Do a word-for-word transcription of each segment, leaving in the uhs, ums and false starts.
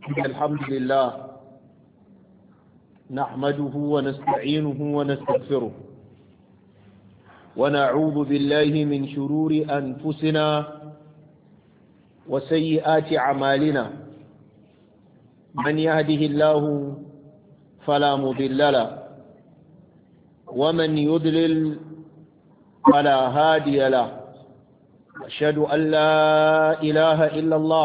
الحمد لله نحمده ونستعينه ونستغفره ونعوذ بالله من شرور أنفسنا وسيئات أعمالنا من يهده الله فلا مضل له ومن يضلل فلا هادي له أشهد أن لا إله إلا الله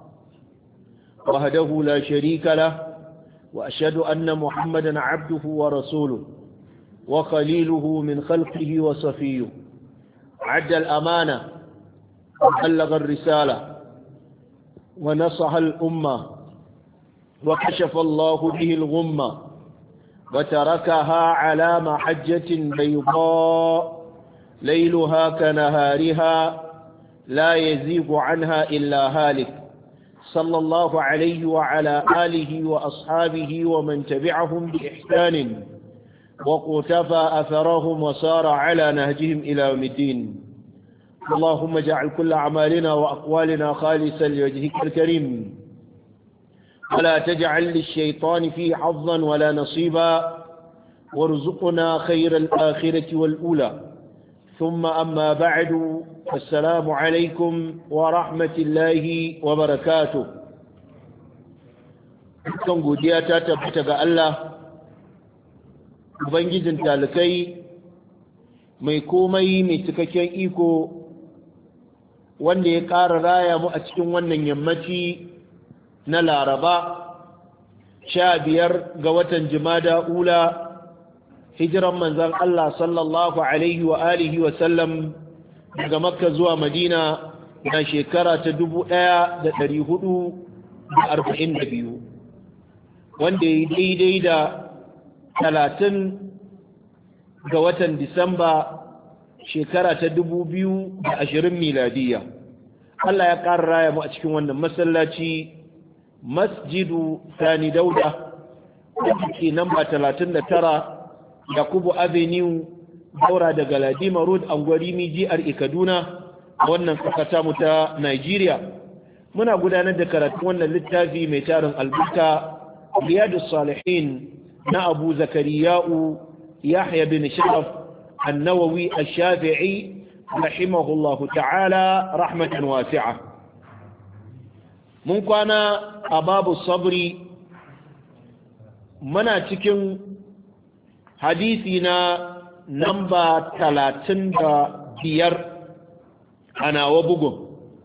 وحده لا شريك له وأشهد أن محمدا عبده ورسوله وخليله من خلقه وصفيه عد الأمانة وبلغ الرسالة ونصح الأمة وكشف الله به الغمة وتركها على محجة بيضاء ليلها كنهارها لا يزيغ عنها إلا هالك صلى الله عليه وعلى آله وأصحابه ومن تبعهم بإحسان وقتفى أثرهم وسار على نهجهم إلى يوم الدين اللهم اجعل كل أعمالنا وأقوالنا خالصا لوجهك الكريم ولا تجعل للشيطان فيه حظا ولا نصيبا وارزقنا خير الآخرة والأولى ثم أما بعد السلام عليكم ورحمة الله وبركاته kan godiya ta tabbata ga Allah ubangijin talikai mai komai mai cikakken iko wanda ya ƙara raya mu a cikin wannan yammaci na Laraba sha biyar ga watan Jumada ula hijiran manzan Allah sallallahu alaihi wa alihi wa sallam daga Makka zuwa Madina na shekara ta dubu ɗaya da ɗari hudu da arba'in da biyu wanda ya daidai da talatin ga watan Disamba shekara ta dubu biyu da ashirin miladiya. Allah ya ƙara raya mu a cikin wannan masallaci masjidu Sani Dauda wanda ke namba talatin da tara Yakubu Avenue daura daga Ladima Road Angwarimi G R A Kaduna a wannan kasata mu ta Nigeria muna gudanar da karatu wannan littafi mai tarin albarka Riyadus Salihin na Abu Zakariya'u Yahya bin Sharaf An-Nawawi Ash-Shafi'i rahimahullahu ta'ala rahmatan wasi'a mun kwana a babu sabri muna cikin hadisi na namba talatin da biyar a nawa bugun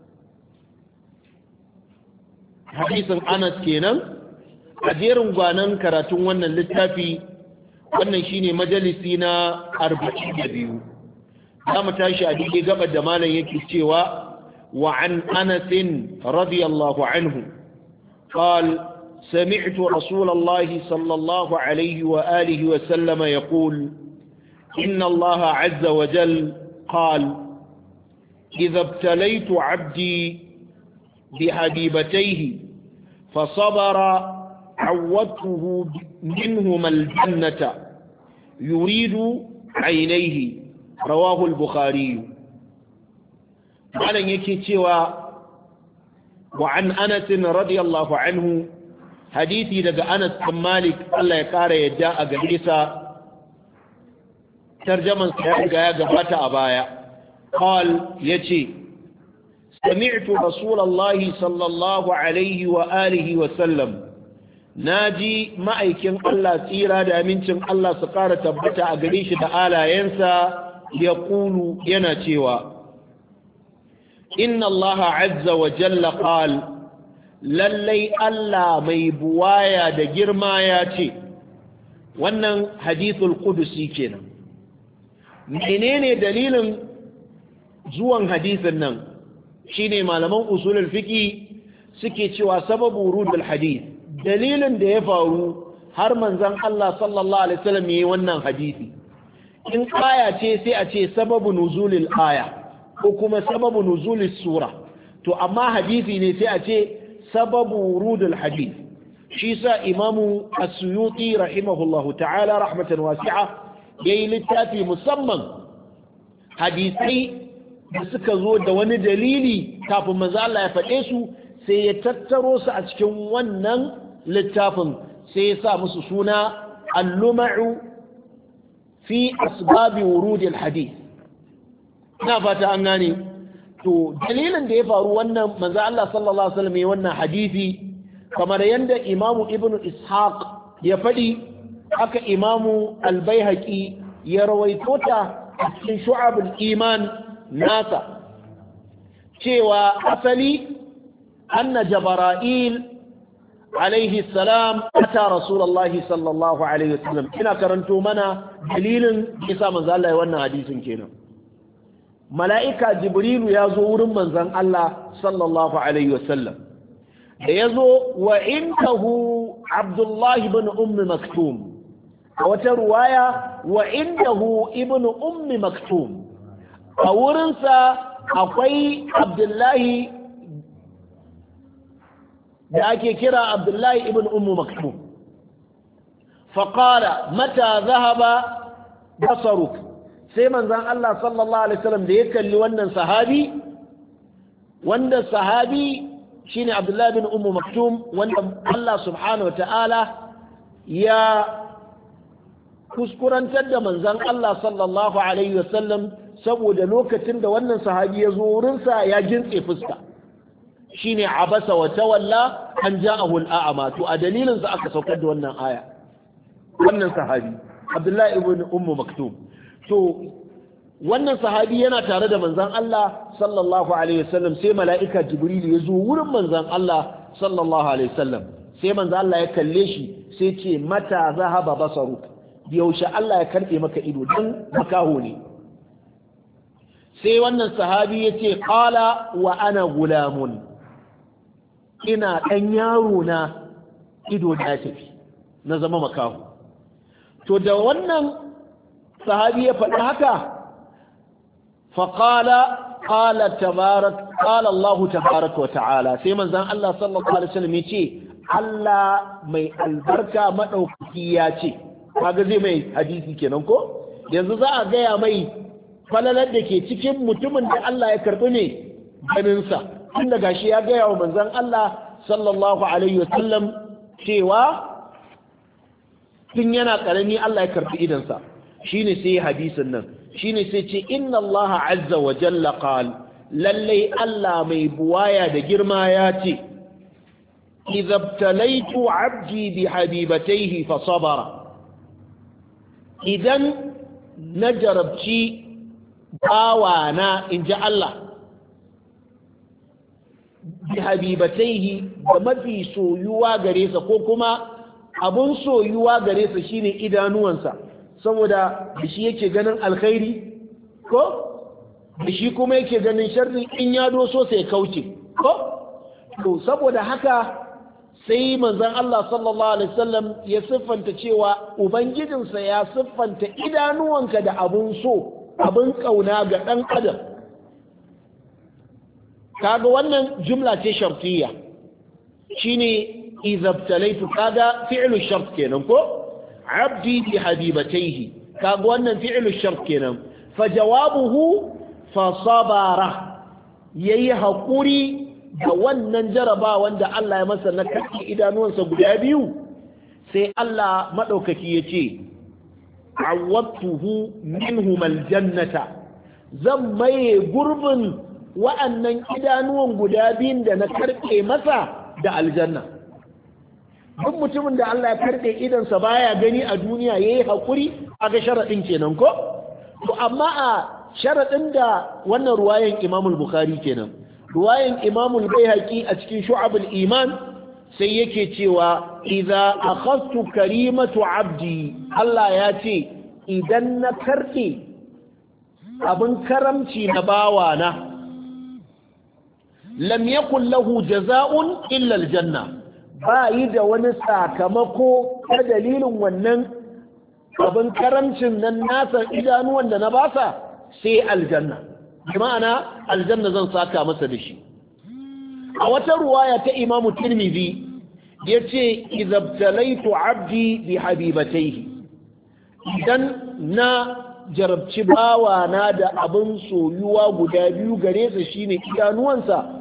hadisin Anas kenan a jerin gwanan karatun wannan littafi wannan shine majalisi na arba'in da biyu za mu tashi a dike gabar da malam yake cewa wa an Anas radiyallahu anhu قال سمعت رسول الله صلى الله عليه وآله وسلم يقول إن الله عز وجل قال إذا ابتليت عبدي بحبيبتيه فصبر عودته منهما الجنة يريد عينيه رواه البخاري معنا يكتوى وعن أنس رضي الله عنه hadisi daga Anas bin Malik Allah ya kara yadda a gare sa tarjaman sa ya riga ya gabata a baya qal yace sami'tu rasulullahi sallallahu alaihi wa alihi wa sallam naji ma'aikin Allah tsira da amincin Allah su kara tabbata a gare shi da alayensa ya kulu yana cewa inna Allah azza wa jalla qala lallai Allah mai buwaya da girma ya ce wannan hadithul qudusi kenan menene dalilin zuwan hadisin nan shine malaman usulul fiqi suke cewa sababu wurudul hadith dalilin da ya faru har manzon Allah sallallahu alaihi wasallam yayi wannan hadisi in aya ce sai a ce sababu nuzulil aya ko kuma sababu nuzulis sura to amma hadisi ne sai a ce sababu wurudul hadith shi sa imamu as-suyuti rahimahullahu ta'ala rahmatan wasi'a yayi littafi musamman hadisai da suka zo da wani dalili kafin manzo Allah ya faɗe su sai ya tattaro su a cikin wannan littafin sai ya sa musu suna al-lum'u fi asbabi wurud al-hadith. ina fata an gane to dalilin da ya faru wannan manzo Allah sallallahu alaihi wasallam ya wannan hadisi kamar yanda Imam Ibn Ishaq ya fadi haka Imam Al-Baihaqi ya rawaito ta cikin Shu'abul Iman nasa cewa asali anna Jibril alaihi salam ata Rasulullahi sallallahu alaihi wasallam ina karanto mana dalilin isa manzo Allah ya wannan hadisin kenan mala'ika Jibrilu ya zo wurin manzon Allah sallallahu alaihi wasallam da ya zo wa indahu Abdullahi ibn Ummi Maktum a wata ruwaya wa indahu ibn Ummi Maktum a wurinsa akwai Abdullahi da ake kira Abdullahi ibn Ummi Maktum faqala mata dhahaba basaruk sai manzon Allah sallallahu alaihi wasallam da ya kalli wannan sahabi wanda sahabi shine Abdullah bin Ummu Maktum wanda Allah subhanahu wataala ya kuskurantar da manzon Allah sallallahu alaihi wasallam saboda lokacin da wannan sahabi ya zo wurin sa ya jintse fuska shine abasa wa tawalla an ja'ahu al-a'ma to a dalilin sa aka saukar da wannan aya wannan sahabi Abdullah ibn Ummu Maktum to wannan sahabi yana tare da manzon Allah sallallahu alaihi wasallam sai mala'ika Jibril ya zo wurin manzon Allah sallallahu alaihi wasallam sai manzon Allah ya kalle shi sai ce mata zahaba basaruk yaushe Allah ya karbe maka ido dan makaho ne sai wannan sahabi ya ce qala wa ana gulamun ina dan yaro na ido da tafi na zama makaho to da wannan sahabi ya faɗi haka faƙala ƙala tabarak ƙala Allah tabarak wa ta'ala sai manzan Allah sallallahu alaihi wasallam ya ce Allah mai albarka madaukaki ya ce kaga zai mai hadisi kenan ko yanzu za a gaya mai falalar da ke cikin mutumin da Allah ya karɓi ne ganinsa tun da gashi ya gaya wa manzan Allah sallallahu alaihi wasallam cewa tun yana ƙarami Allah ya karɓi idansa shine sai hadisin nan shine sai ce inna Allah azza wa jalla qal lalle Allah mai buwaya da girma ya ce idza ibtalaitu 'abdi bi habibatayhi fa sabara idan na jarabci bawana inji Allah bi habibatayhi da mafi soyuwa gare sa ko kuma abun soyuwa gare sa shine idanuwansa saboda da shi yake ganin alkhairi ko da shi kuma yake ganin sharri in ya doso sai kauce ko to saboda haka sai manzon Allah sallallahu alaihi wasallam ya siffanta cewa ubangijinsa ya siffanta idanuwanka da abun so abun kauna ga dan adam kaga wannan jumla ce shartiyya shine idza ibtalaytu kaga fi'lu shart kenan ko abdi bi habibatayhi kaga wannan fi'lu shart kenan fa jawabuhu fa sabara yayi hakuri da wannan jaraba wanda Allah ya masa na kake idanuwansa guda biyu sai Allah madaukaki yace awwatuhu minhum aljannata zan maye gurbin wa'annan idanuwan guda biyun da na karke masa da aljanna duk mutumin da Allah ya karɓe idansa baya gani a duniya yayi hakuri aga sharadin kenan ko to amma a sharadin da wannan ruwayan Imam al-Bukhari kenan ruwayan Imam al-Baihaqi a cikin Shu'abul Iman sai yake cewa idza akhadtu karimatu abdi Allah ya ce idan na karɓe abin karamci na bawana lam yakul lahu jazaa'un illa al-janna ba yi da wani sakamako ta dalilin wannan abin karamcin nan nasa idanuwan da na basa sai aljanna ma'ana aljanna zan saka masa da shi a wata ruwaya ta imamu tirmidhi ya ce izabtalaitu abdi bi habibataihi idan na jarabci bawa na da abin soyuwa guda biyu gare sa shine idanuwansa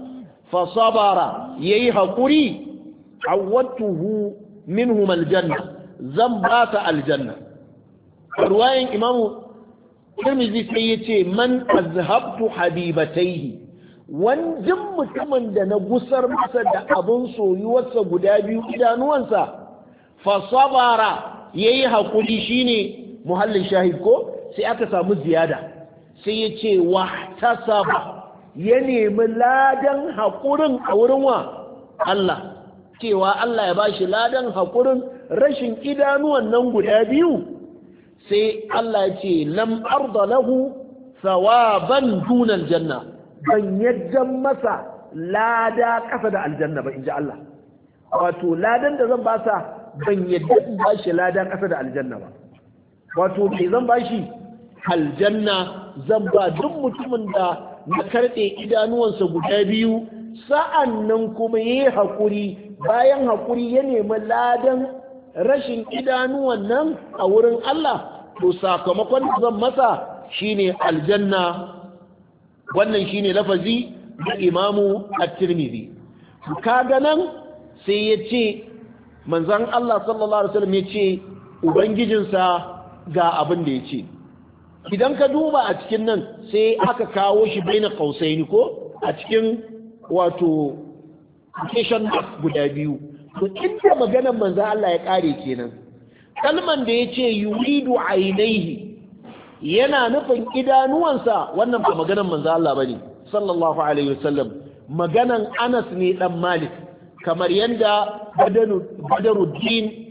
fa sabara yayi hakuri awwatuhu minhum aljanna zan ba ta aljanna. Ruwayan imamu Tirmidhi sai yace man azhabtu habibatayhi, wanjin mutumin da na gusar masa da abun soyuwarsa guda biyu idanuwansa, fa sabara yayi hakuri shine muhallin shahid ko sai aka samu ziyada sai yace wahtasaba ya nemi ladan hakurin a wurin wa Allah, cewa Allah ya bashi ladan hakurin rashin idanuwan nan guda biyu. Sai Allah ya ce lam arda lahu thawaban duna aljanna, ban yadda masa lada kasa da aljanna ba inji Allah. Wato ladan da zan basa ban yadda in bashi lada kasa da aljanna ba. Wato me zan bashi? Aljanna zan ba duk mutumin da na karɗe idanuwansa guda biyu, sa'an nan kuma yayi hakuri, bayan hakuri ya nemi ladan rashin idanuwan nan a wurin Allah, to sakamakon da zan masa shine aljanna. Wannan shine lafazi da Imamu At-Tirmidhi. Kaga nan sai ya ce manzon Allah sallallahu alaihi wasallam ya ce ubangijinsa ga abin da ya ce. Idan ka duba a cikin nan sai aka kawo shi baina qausaini ko a cikin wato quotation guda biyu. To inda maganar manzon Allah ya kare kenan. Kalman da ya ce yuridu ainihi yana nufin idanuwansa, wannan ba maganan manzo Allah bane sallallahu alaihi wasallam, maganan Anas ne dan Malik, kamar yanda Badaruddin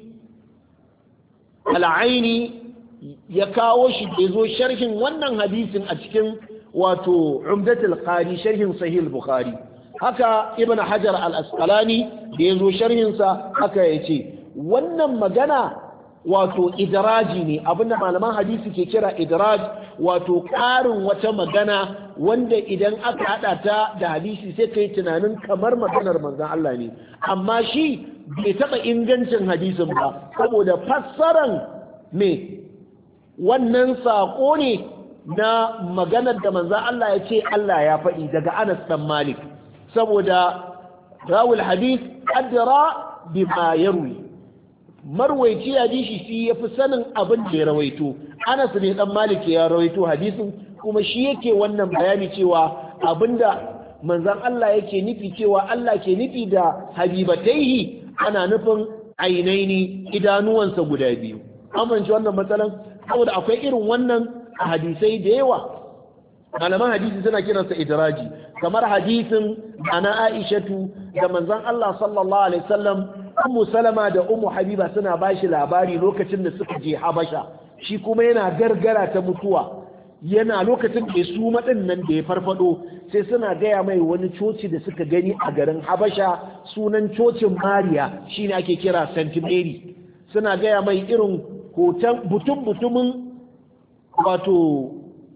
Al-Aini ya kawo shi da zo sharhin wannan hadisin a cikin wato Umdatul Qari, sharhin Sahih al-Bukhari. Haka Ibn Hajar al-Asqalani da ya zo sharhin sa haka yace wannan magana wato idraji ne, abinda malaman hadisi ke kira idraj, wato ƙarin wata magana wanda idan aka hada ta da hadisi sai kai tunanin kamar maganar manzon Allah ne, amma shi bai taba ingancin hadisin ba, saboda fassaran me wannan sako ne na maganar da manzon Allah ya ce Allah ya faɗi daga Anas dan Malik, saboda rawul hadith adra bima yarwi, marwaici hadisi shi ya fi sanin abin da ya rawaito. Anas ne dan Malik ya rawaito hadisin, kuma shi yake wannan bayani cewa abinda manzon Allah yake nufi, cewa Allah ke nufi da habibataihi ana nufin ainaini, idanuwansa guda biyu. Amince wannan matsalan, saboda akwai irin wannan a hadisai da yawa. Malaman hadisi suna kiransa idraji, kamar hadisin ana Aishatu da manzon Allah sallallahu alaihi wasallam, Ummu Salama da Ummu Habiba suna bashi labari lokacin da suka je Habasha, shi kuma yana gargara ta mutuwa, yana lokacin da su madin nan da ya farfado, sai suna gaya mai wani coci da suka gani a garin Habasha, sunan cocin Mariya, shine ake kira Saint Mary. Suna gaya mai irin hoton butun butumin wato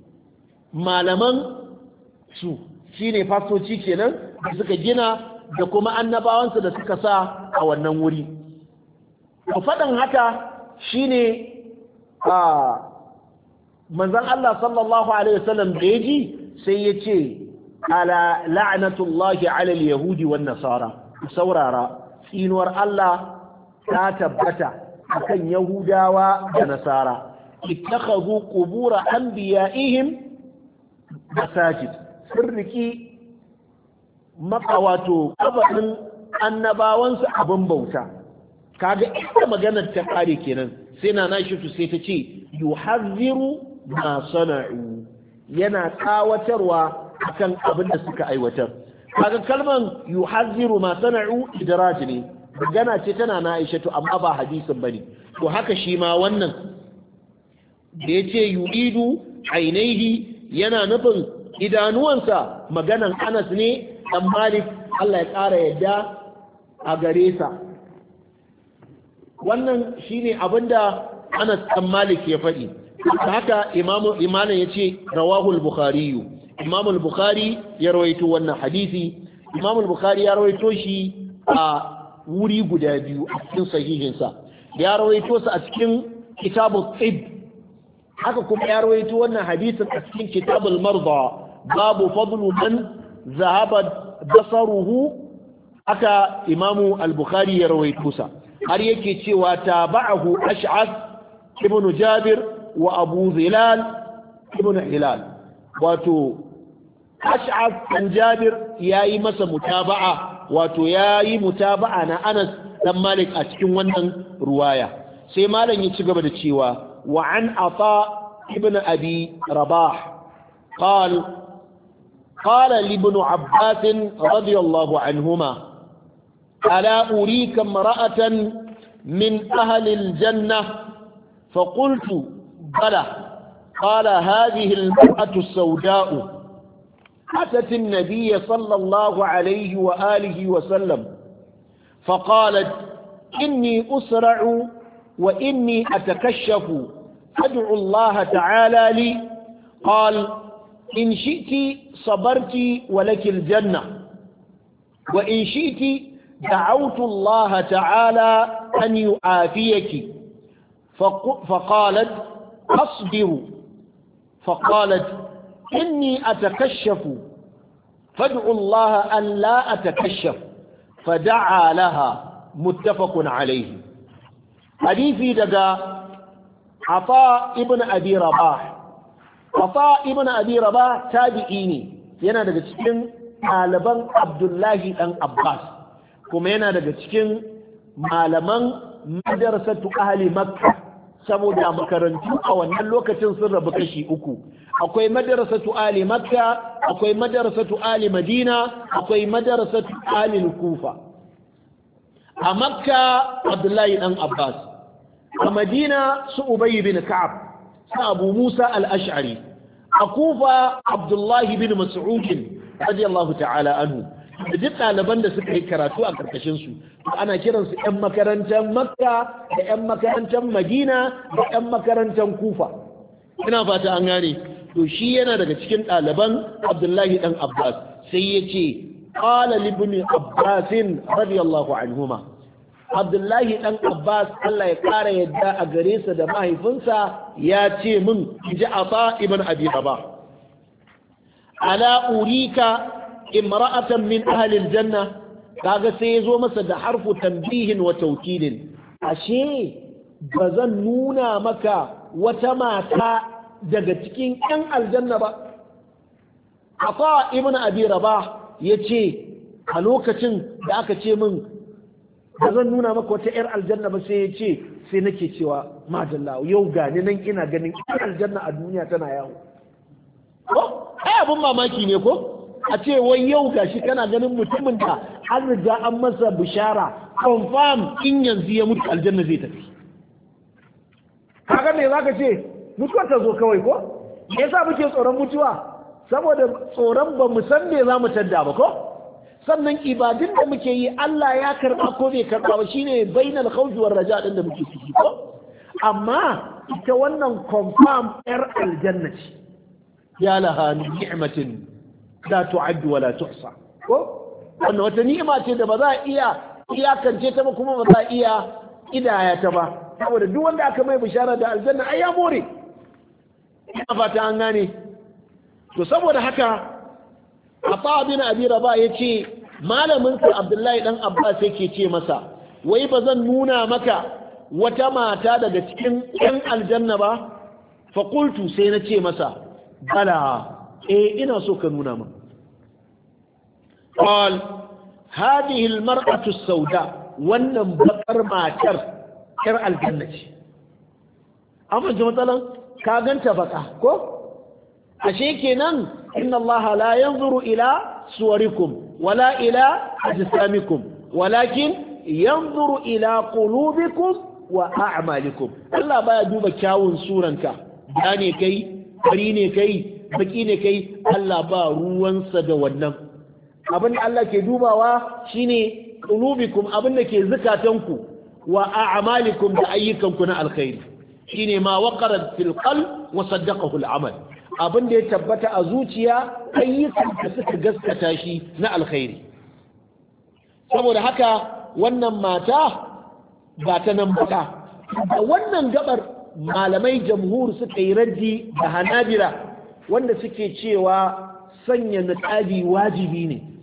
malaman su, shine fastoci kenan da suka gina, da kuma annabawansu da suka sa a wannan wuri. To faɗin haka shine a manzon Allah sallallahu alaihi wasallam da yaji sai ya ce ala la'natullahi ala al-yahudi wan nasara, saurara tsinuwar Allah ta tabbata akan yahudawa da nasara, ittakhadhu qubur anbiya'ihim masajid, sirriki maka wato kabarin annabawansu abin bauta. Kaga ita maganar ta kare kenan, sai na nashi to sai ta ce yuhazziru ma sana'u, yana tsawatarwa akan abin da suka aiwatar. Kaga kalman yuhazziru ma sana'u idraj ne, magana ce tana na Aisha to amma ba hadisin bane. To haka shi ma wannan da yace yu'idu ainihi yana nufin idanuwansa, maganan Anas ne dan Malik, Allah ya ƙara yadda a gare sa. Wannan shine abinda Anas dan Malik ya faɗi. Haka imamu imanin yace rawahu al-Bukhari, Imam al-Bukhari ya rawaito wannan hadisi. Imam al-Bukhari ya rawaito shi a wuri guda biyu a cikin sahihinsa. Ya rawaito sa a cikin kitabut tib, haka kuma ya rawaito wannan hadisin a cikin kitabul marda, babu fadlu man zahaba basaruhu aka imamu al-bukhari ya rawaito sa har yake cewa tabahu ash'ath ibn jabir wa abu zilal ibn hilal wato ash'ath an jabir yayi masa mutaba'a wato yayi mutaba'a na Anas dan Malik a cikin wannan ruwaya sai malam ya ci gaba da cewa wa an ata ibn abi rabah قال قال لابن عباس رضي الله عنهما ألا أريك امرأة من أهل الجنة فقلت بلى قال هذه المرأة السوداء أتت النبي صلى الله عليه وآله وسلم فقالت إني أسرع وإني أتكشف فادعوا الله تعالى لي قال إن شئت صبرت ولك الجنة وإن شئت دعوت الله تعالى أن يعافيك فقالت أصبر فقالت إني أتكشف فادعوا الله أن لا أتكشف فدعا لها متفق عليه حديثي دقا عطاء ابن أبي رباح عطاء ابن أبي رباح تابعيني yana daga cikin ɗaliban Abdullahi ɗan Abbas kuma yana daga cikin malaman madrasatu ahli Makka saboda makarantu a wannan lokacin sun rabu kashi uku akwai madrasatu ahli Makka akwai madrasatu ahli Madina akwai madrasatu ahli Kufa a Makka Abdullahi ɗan Abbas a Madina su Ubay bin Ka'ab sa Abu Musa al-Ash'ari a Kufa Abdullahi bin Mas'ud radiyallahu ta'ala anhu da duk ɗaliban da suka yi karatu a karkashin su ana kiransu ƴan makarantar Makka da ƴan makarantar Madina da ƴan makarantar Kufa ina fata an gane to shi yana daga cikin ɗaliban Abdullahi dan Abbas sai yace qala li ibn Abbas radiyallahu anhuma Abdullahi ɗan Abbas Allah ya ƙara yadda a gare sa da mahaifinsa ya ce min ji Ata ibn Abi Rabah ala urika imra'atan min ahli aljanna kaga sai yazo masa da harfu tanbihin wa tawkidin ashe bazan nuna maka wata mata daga cikin ƴan aljanna ba Ata ibn Abi Rabah yace a lokacin da aka ce min ba zan nuna maka wata 'yar aljanna ba sai ya ce sai nake cewa madalla yau gani nan ina ganin 'yar aljanna a duniya tana yawo ko ai abun mamaki ne ko a ce wai yau gashi kana ganin mutumin da an riga an masa bishara confirm in yanzu ya mutu aljanna zai tafi kaga me zaka ce mutuwa ta zo kawai ko me yasa muke tsoron mutuwa saboda tsoron ba mu san me za mu tadda ba ko sannan ibadun da muke yi Allah ya karba ko bai karba ba shine bainal khawfi war raja din da muke ciki ko amma ita wannan confirm yar aljanna ce ya laha ni'matin la tu'addu wa la tuhsa ko wannan wata ni'ima ce da ba za a iya iyakance ta ba kuma ba za a iya idaya ta ba saboda duk wanda aka mai bishara da aljanna ai ya more ina fata an gane to saboda haka Ata bin Abi Rabah yace malamin sa Abdullahi dan Abbas yake ce masa wai bazan nuna maka wata mata daga cikin ɗan aljanna ba fa qultu sai na ce masa bala eh ina so ka nuna min qal hadhihi almar'atu as-sauda wannan bakar matar ƴar aljanna ce amma ji matsalan ka ganta baka ko ashe kenan inna Allah la yanzuru ila suwarikum wala ila ajsamikum walakin yanzuru ila qulubikum wa a'malikum Allah baya duba kyawun suranka da ne kai bari ne kai baki ne kai Allah ba ruwansa da wannan abin da Allah ke dubawa shine qulubikum abin da ke zakatanku wa a'malikum da ayyukanku na alkhairi shine ma waqara fil qalb wa saddaqahu al-amal abin da ya tabbata a zuciya ayyukan da suka gaskata shi na alkhairi saboda haka wannan mata ba ta nan baka da wannan gabar malamai jamhur suka yi raddi da hanabila wanda suke cewa sanya niqabi wajibi ne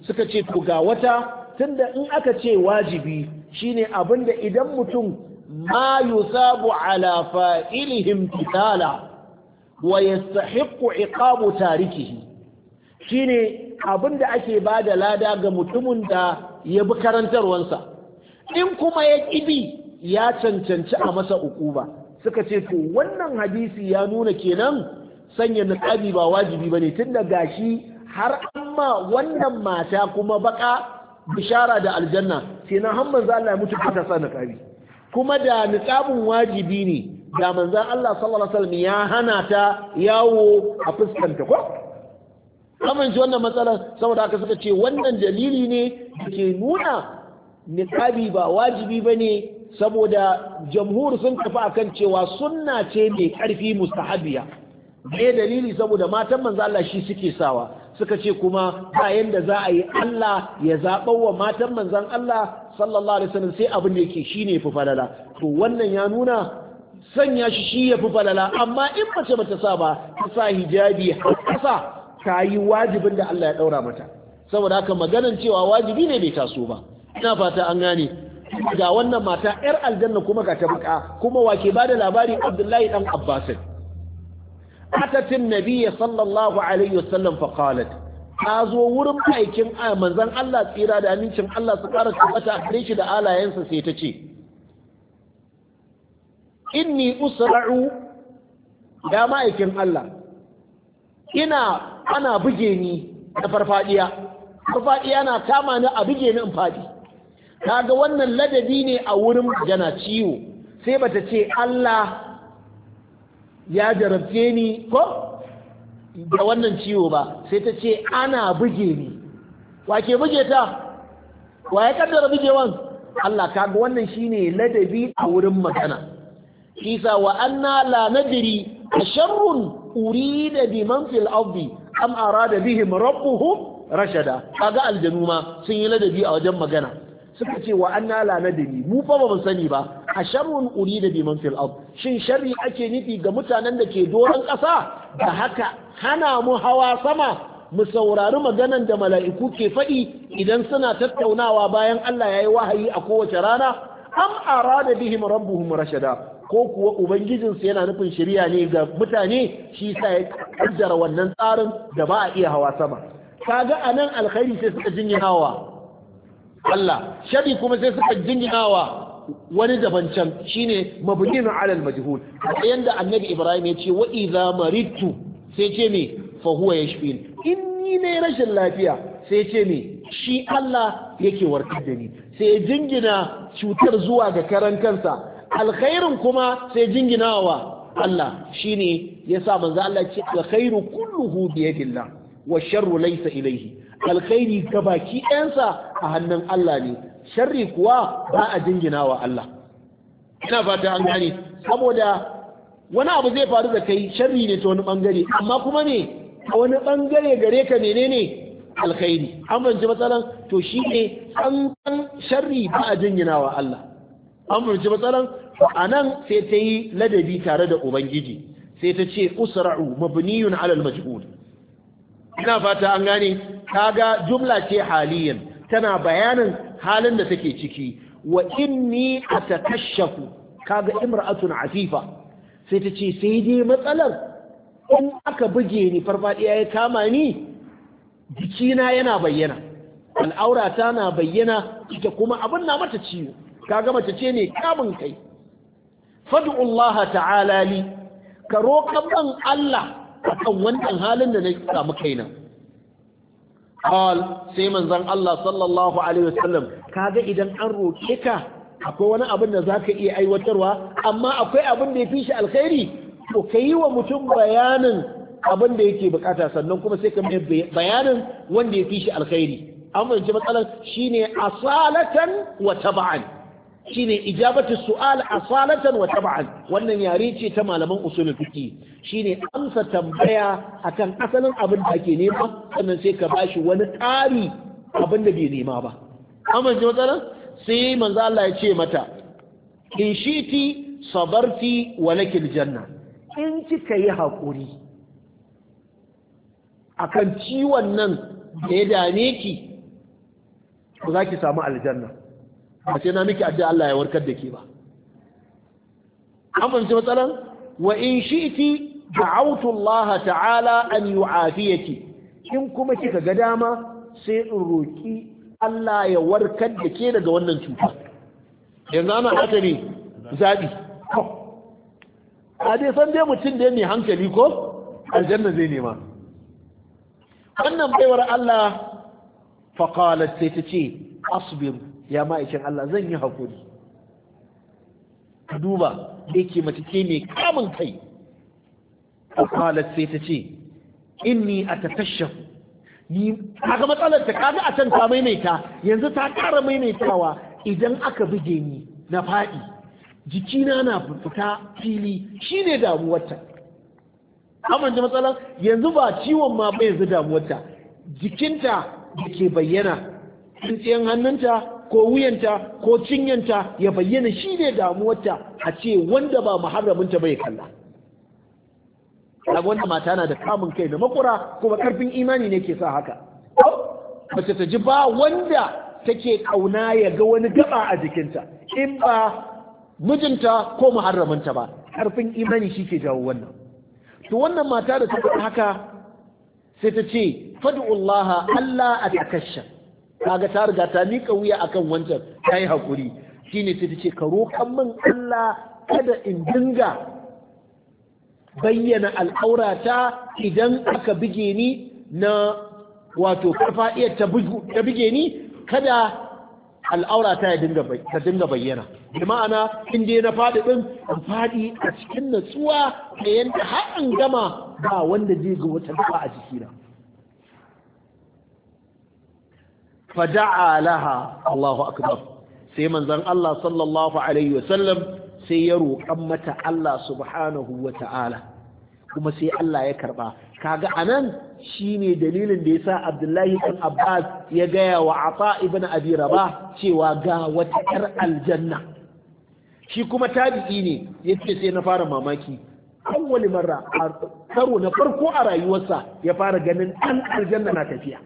suka ce to ga wata tunda in aka ce wajibi shine abinda idan mutum ma yusabu ala fa'ilihim qitala wa yastahiqqu iqabu tarikihi shine abinda ake bada lada ga mutumin da ya bi karantarwansa in kuma ya kibi ya cancanci a masa ukuba suka ce to wannan hadisi ya nuna kenan sanya niqabi ba wajibi bane tunda gashi har amma wannan mata kuma baka bishara da aljanna sai na han manzo Allah ya mutu ta sa niqabi kuma da niqabun wajibi ne da manzo Allah sallallahu alaihi wasallam ya hana ta yawo a fuskanta ko kamar ji wannan matsalar saboda haka suka ce wannan dalili ne da ke nuna niqabi ba wajibi bane saboda jamhur sun tafi akan cewa sunna ce mai karfi mustahabiya me dalili saboda matan manzo Allah shi suke sawa suka ce kuma ba yanda za a yi Allah ya zaɓa wa matan manzon Allah sallallahu alaihi wasallam sai abin da yake shine fi falala to wannan ya nuna sanya shi shi ya fi falala amma in mace bata sa ba ta sa hijabi har kasa ta yi wajibin da Allah ya daura mata saboda haka maganan cewa wajibi ne bai taso ba ina fata an gane ga wannan mata yar aljanna kuma ga ta baka kuma wake bada labari Abdullahi dan Abbas أتت النبي صلى الله عليه وسلم فقالت أزو ورم أيكم منزل الله تيرا دا منشم الله سكارت أتا أخريش دا آلا ينسى سيتشي إني أسرع دا ما أيكم الله إنا أنا بجيني فرفاديا فرفاديا أنا كما أنا أبجيني أمفادي kaga wannan ladabi ne a wurin jana ciwo sai bata ce Allah ya jarabce ni ko da wannan ciwo ba sai ta ce ana buge ni wake buge ta wa ya kaddara bugewan Allah kaga wannan shine ladabi a wurin magana kisa wa anna la nadri asharrun urida biman fil ardi am arada bihim rabbuhum rashada kaga aljanu ma sun yi ladabi a wajen magana suka ce wa anna la nadri mu fa ba mu sani ba asharrun urida biman fil ard shin sharri ake nufi ga mutanen da ke doron ƙasa da haka hana mu hawa sama mu saurari maganan da mala'iku ke faɗi idan suna tattaunawa bayan Allah yayi wahayi a kowace rana am arada bihim rabbuhum rashada ko kuwa ubangijinsu yana nufin shari'a ne ga mutane shi sa ya kaddara wannan tsarin da ba a iya hawa sama kaga anan alkhairi sai suka jinyinawa Allah shari kuma sai suka jinyinawa wani daban can shine mabnin ala al-majhul yanda annabi Ibrahim ya ce wa idza maridtu sai ce me fa huwa yashfin inni ne rashin lafiya sai ce me shi Allah yake warkar da ni sai jingina cutar zuwa ga karan kansa alkhairin kuma sai jinginawa Allah shine yasa manzo Allah ce alkhairu kulluhu bi yadillah wa sharru laysa ilayhi alkhairi gabaki ɗayansa a hannun Allah ne sharri kuwa ba a jingina wa Allah ina fata an gane saboda wani abu zai faru da kai sharri ne ta wani bangare amma kuma ne a wani bangare gare ka menene alkhairi an banci matsalan to shi ne an sharri ba a jingina wa Allah an banci matsalan a nan sai ta yi ladabi tare da ubangiji sai ta ce usra'u mabniyun ala al-majhul ina fata an gane kaga jumla ce haliyan tana bayanin halin da take ciki wa inni atakashafu kaga imra'atun afifa sai ta ce sai dai matsalar in aka buge ni farfadiya ya kama ni jikina yana bayyana al'aurata na bayyana ita kuma abin na mata ciwo kaga mace ce ne kamun kai fad'u Allah ta'ala li ka roƙan Allah akan wannan halin da na samu kaina qal sai manzon Allah sallallahu alaihi wasallam kaga idan an roke ka akwai wani abin da zaka iya aiwatarwa amma akwai abin da yafi shi alkhairi to kai wa mutum bayanin abin da yake bukata sannan kuma sai ka mai bayanin wanda yafi shi alkhairi amma ji matsalar shine asalatan wa tab'an shine ijabatu su'al asalatan wa tab'an wannan yare ce ta malaman usulul fiqh shine amsa tambaya akan asalin abin da ake nema sannan sai ka bashi wani ƙari abin da bai nema ba amma ji matsalar sai manzo Allah ya ce mata in shiti sabarti wa lakil janna in kika yi hakuri akan ciwon nan da ya dame ki ba za ki samu aljanna ba sai na miki addu'a Allah ya warkar da ke ba an fahimci matsalan wa in shi'ti da'awtu Allah ta'ala an yu'afiyaki in kuma kika ga dama sai in roki Allah ya warkar da ke daga wannan cuta yanzu ana haka ne zabi a dai san dai mutum da mai hankali ko aljanna zai nema wannan baiwar Allah faqalat sai ta ce asbir ya ma'aikin Allah zan yi hakuri ka duba da yake mace ce mai kamun kai faqalat sai ta ce inni atakashaf ni kaga matsalar ta kaga a can ta maimaita yanzu ta ƙara maimaitawa idan aka buge ni na faɗi jikina na fita fili shine damuwarta amma da matsalar yanzu ba ciwon ma bai yanzu damuwarta jikinta da ke bayyana tsintsiyan hannunta ko wuyanta ko cinyanta ya bayyana shine damuwarta a ce wanda ba muharraminta bai kalla kaga wanda mata na da kamun kai da makura kuma karfin imani ne ke sa haka mace ta ji ba wanda take kauna ya ga wani gaba a jikinta in ba mijinta ko muharraminta ba karfin imani shi ke jawo wannan to wannan mata da ta faɗi haka sai ta ce fad'u Allah Allah atakashsha kaga ta riga ta mika wuya akan wancan tayi hakuri shine sai ta ce ka roƙan min Allah kada in dinga bayyana al'aurata idan aka bige ni na wato farfadiyar ta bige ni kada al'aurata ya dinga ta dinga bayyana bi ma'ana in dai na fadi din in fadi a cikin natsuwa da yanda har an gama ba wanda zai ga wata dafa a jikina fada'a laha Allahu akbar sai manzon Allah sallallahu alaihi wasallam sai ya roƙan mata Allah subhanahu wa ta'ala kuma sai Allah ya karɓa kaga anan shine dalilin da yasa Abdullahi ibn Abbas ya gaya wa Ata ibn Abi Rabah cewa ga wata ƴar aljanna shi kuma tabi'i ne yace sai na fara mamaki awwali marra karo na farko a rayuwarsa ya fara ganin ɗan aljanna na tafiya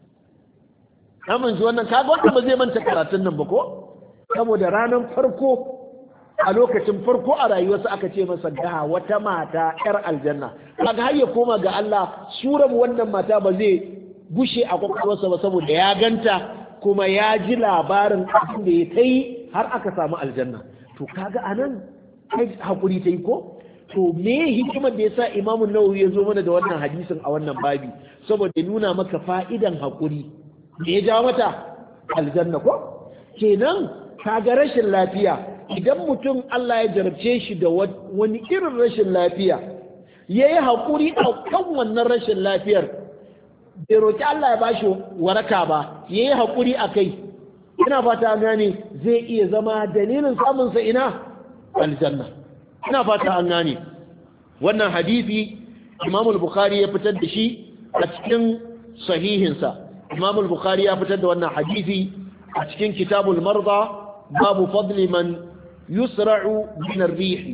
amince wannan kaga wanda ba zai manta karatun nan ba ko saboda ranar farko a lokacin farko a rayuwarsa aka ce masa ga wata mata yar aljanna kaga har ya koma ga Allah surar wannan mata ba zai gushe a kwakwalwarsa ba saboda ya ganta kuma ya ji labarin abin da ya ta yi har aka samu aljanna to kaga anan kai hakuri ta yi ko to me hikimar da yasa Imam Nawawi ya zo mana da wannan hadisin a wannan babi saboda ya nuna maka fa'idan hakuri me ya jawo mata aljanna ko kenan kaga rashin lafiya idan mutum Allah ya jarabce shi da wani irin rashin lafiya ya yi haƙuri a kan wannan rashin lafiyar bai roƙi Allah ya ba shi waraka ba ya yi haƙuri a kai ina fata an gane zai iya zama dalilin samunsa ina aljanna ina fata an gane wannan hadisi Imam al-Bukhari ya fitar da shi a cikin sahihinsa Imam al-Bukhari ya fitar da wannan hadisi a cikin kitabul marda babu fadli man yusra'u min ar-rih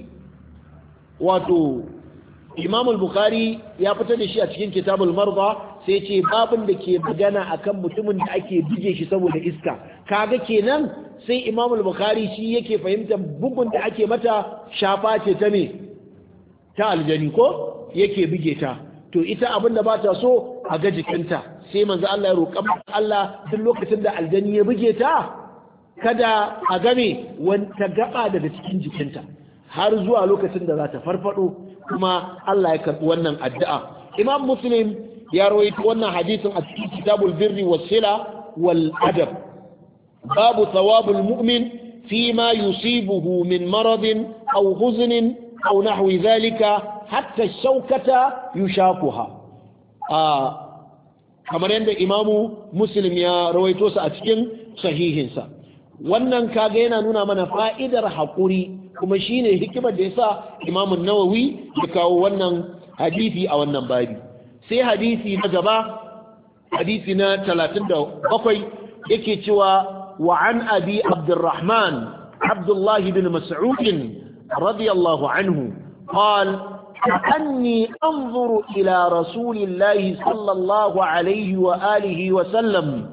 wato Imam al-Bukhari ya fitar da shi a cikin Kitabul Marda sai ce babin da ke magana akan mutumin da ake bige shi saboda iska kaga kenan sai Imam al-Bukhari shi yake fahimtar bugun da ake mata shafa ce ta me ta aljani ko yake bige ta to ita abin da bata so a ga jikinta sai manzo Allah ya roƙa Allah duk lokacin da aljani ya bige ta kada a game wata gaba daga cikin jikinta har zuwa lokacin da za ta farfado kuma Allah ya karbi wannan addu'a Imam Muslim ya rawaito wannan hadisin a cikin Kitabul Birri was-Sila wal Adab babu thawabul mu'min fima yusibuhu min maradin aw huznin aw nahwi dhalika hatta ash-shawkata yushakuha a kamar yadda Imam Muslim ya rawaito sa a cikin sahihinsa wannan kaga yana nuna mana fa'idar haƙuri kuma shine hikimar da yasa Imam Nawawi ya kawo wannan hadisi a wannan babi sai hadisi na gaba hadisi na talatin da bakwai yake cewa wa an abi Abdurrahman Abdullah bin Mas'ud radiyallahu anhu qala أني أنظر إلى رسول الله صلى الله عليه وآله وسلم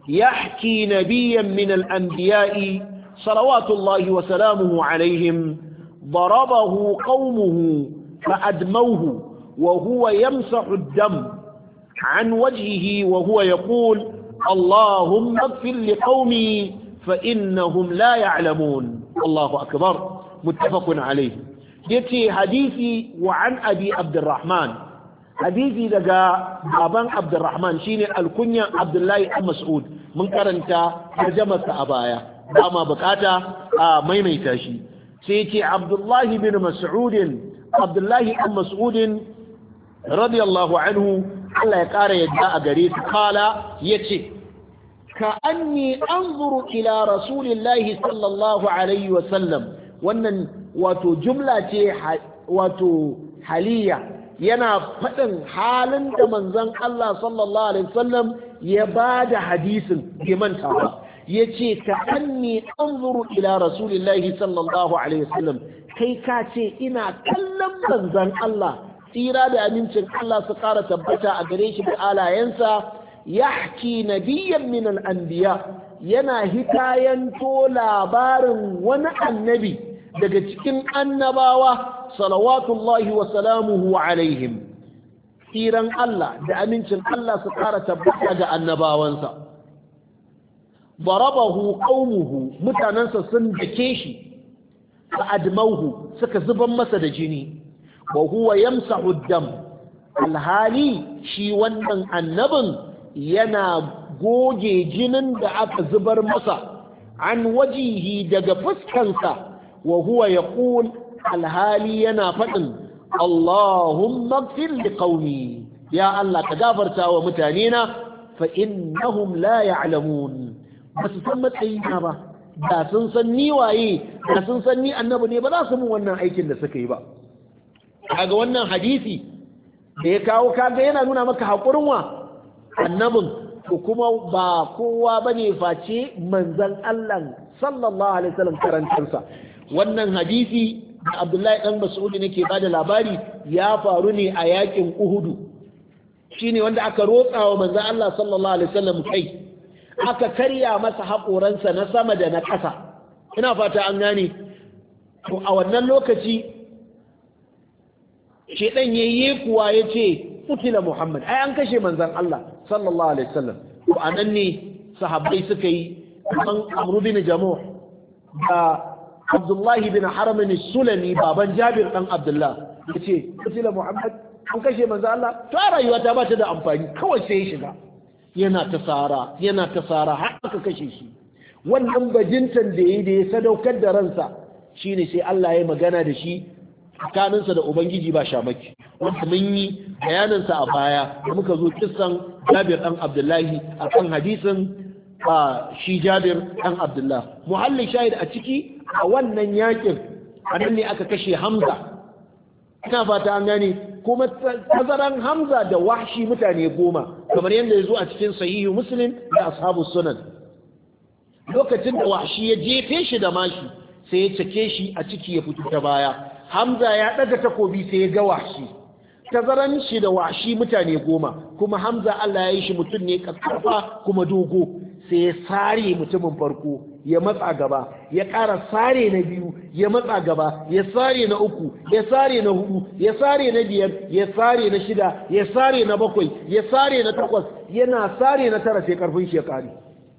يحكي نبيا من الأنبياء صلوات الله وسلامه عليهم ضربه قومه فأدموه وهو يمسح الدم عن وجهه وهو يقول اللهم اغفر لقومي فإنهم لا يعلمون الله أكبر متفق عليه. يتي حديثي وعن أبي عبد الرحمن حديثي لقى أبان عبد الرحمن شيني الكنية عبد الله بن مسعود من كرنتا ترجمة أبايا أما بكاتا ميميتا شي سيتي عبد الله بن مسعود عبد الله بن مسعود رضي الله عنه الله يقار يدعى قريب قال يتي كأني أنظر إلى رسول الله صلى الله عليه وسلم وأن واتو جملة واتو حالية yana faɗin halin da manzon Allah sallallahu alaihi wasallam ya bada hadisin bai manta ba yace ka anni anzuru ila rasulillahi sallallahu alaihi wasallam kai ka ce ina kallon manzon Allah tsira da amincin Allah su ƙara tabbata a gare shi da alayensa yahki nabiyyan min al-anbiya yana hikayanto labarin wani annabi daga cikin annabawa salawatullahi wa salamuhu alaihim tsiran Allah da amincin Allah su ƙara tabbata ga annabawansa darabahu qaumuhu mutanansa sun dake shi fa admauhu suka zuban masa da jini wa huwa yamsahu dam alhali shi wannan annabin yana goge jinin da aka zubar masa an wajihi daga fuskansa wa huwa yaqul alhali yana faɗin Allahumma ighfir liqaumi ya Allah ka gafarta wa mutane na fa innahum la ya'lamun basu san matsayina ba da sun san ni waye da sun san ni annabi ne ba za su mun wannan aikin da suka yi ba kaga wannan hadisi da ya kawo kaga yana nuna maka hakurin wa annabin ko kuma ba kowa bane face manzon Allah sallallahu alaihi wasallam karantarsa wannan hadisi da Abdullahi dan Mas'ud ne ke bada labari ya faru ne a yakin Uhudu shine wanda aka rotsa wa manzon Allah sallallahu alaihi wasallam kai aka karya masa haƙoransa na sama da na ƙasa ina fata an gane to a wannan lokaci shedan yayye kuwa yace kutila Muhammad ai an kashe manzon Allah sallallahu alaihi wasallam to anan ne sahabbai suka yi kan Amr bin Jamuh da Abdullahi bin Haramin Sulami baban Jabir dan Abdullah yace kutila Muhammad an kashe manzo Allah to rayuwa ta bata da amfani kawai sai ya shiga yana ta sara yana ta sara har aka kashe shi wannan bajintan da yayi da ya sadaukar da ransa shine sai Allah ya magana da shi tsakaninsa da ubangiji ba shamaki wanda mun yi bayanin sa a baya da muka zo kissan Jabir dan Abdullahi akan hadisin shi Jabir dan Abdullah muhalli shahid a ciki a wannan yakin anan ne aka kashe Hamza ina fata an gane kuma tazaran Hamza da Wahshi mutane goma kamar yadda ya zo a cikin sahihu Muslim da ashabu sunan lokacin da Wahshi ya jefe shi da mashi sai ya cike shi a ciki ya fito ta baya Hamza ya daga takobi sai ya ga Wahshi tazaran shi da Wahshi mutane goma kuma Hamza Allah ya yi shi mutum ne kaskarfa kuma dogo sai ya sare mutumin farko ya matsa gaba ya ƙara sare na biyu ya matsa gaba ya sare na uku ya sare na hudu ya sare na biyar ya sare na shida ya sare na bakwai ya sare na takwas yana sare na tara sai karfin shi ya ƙare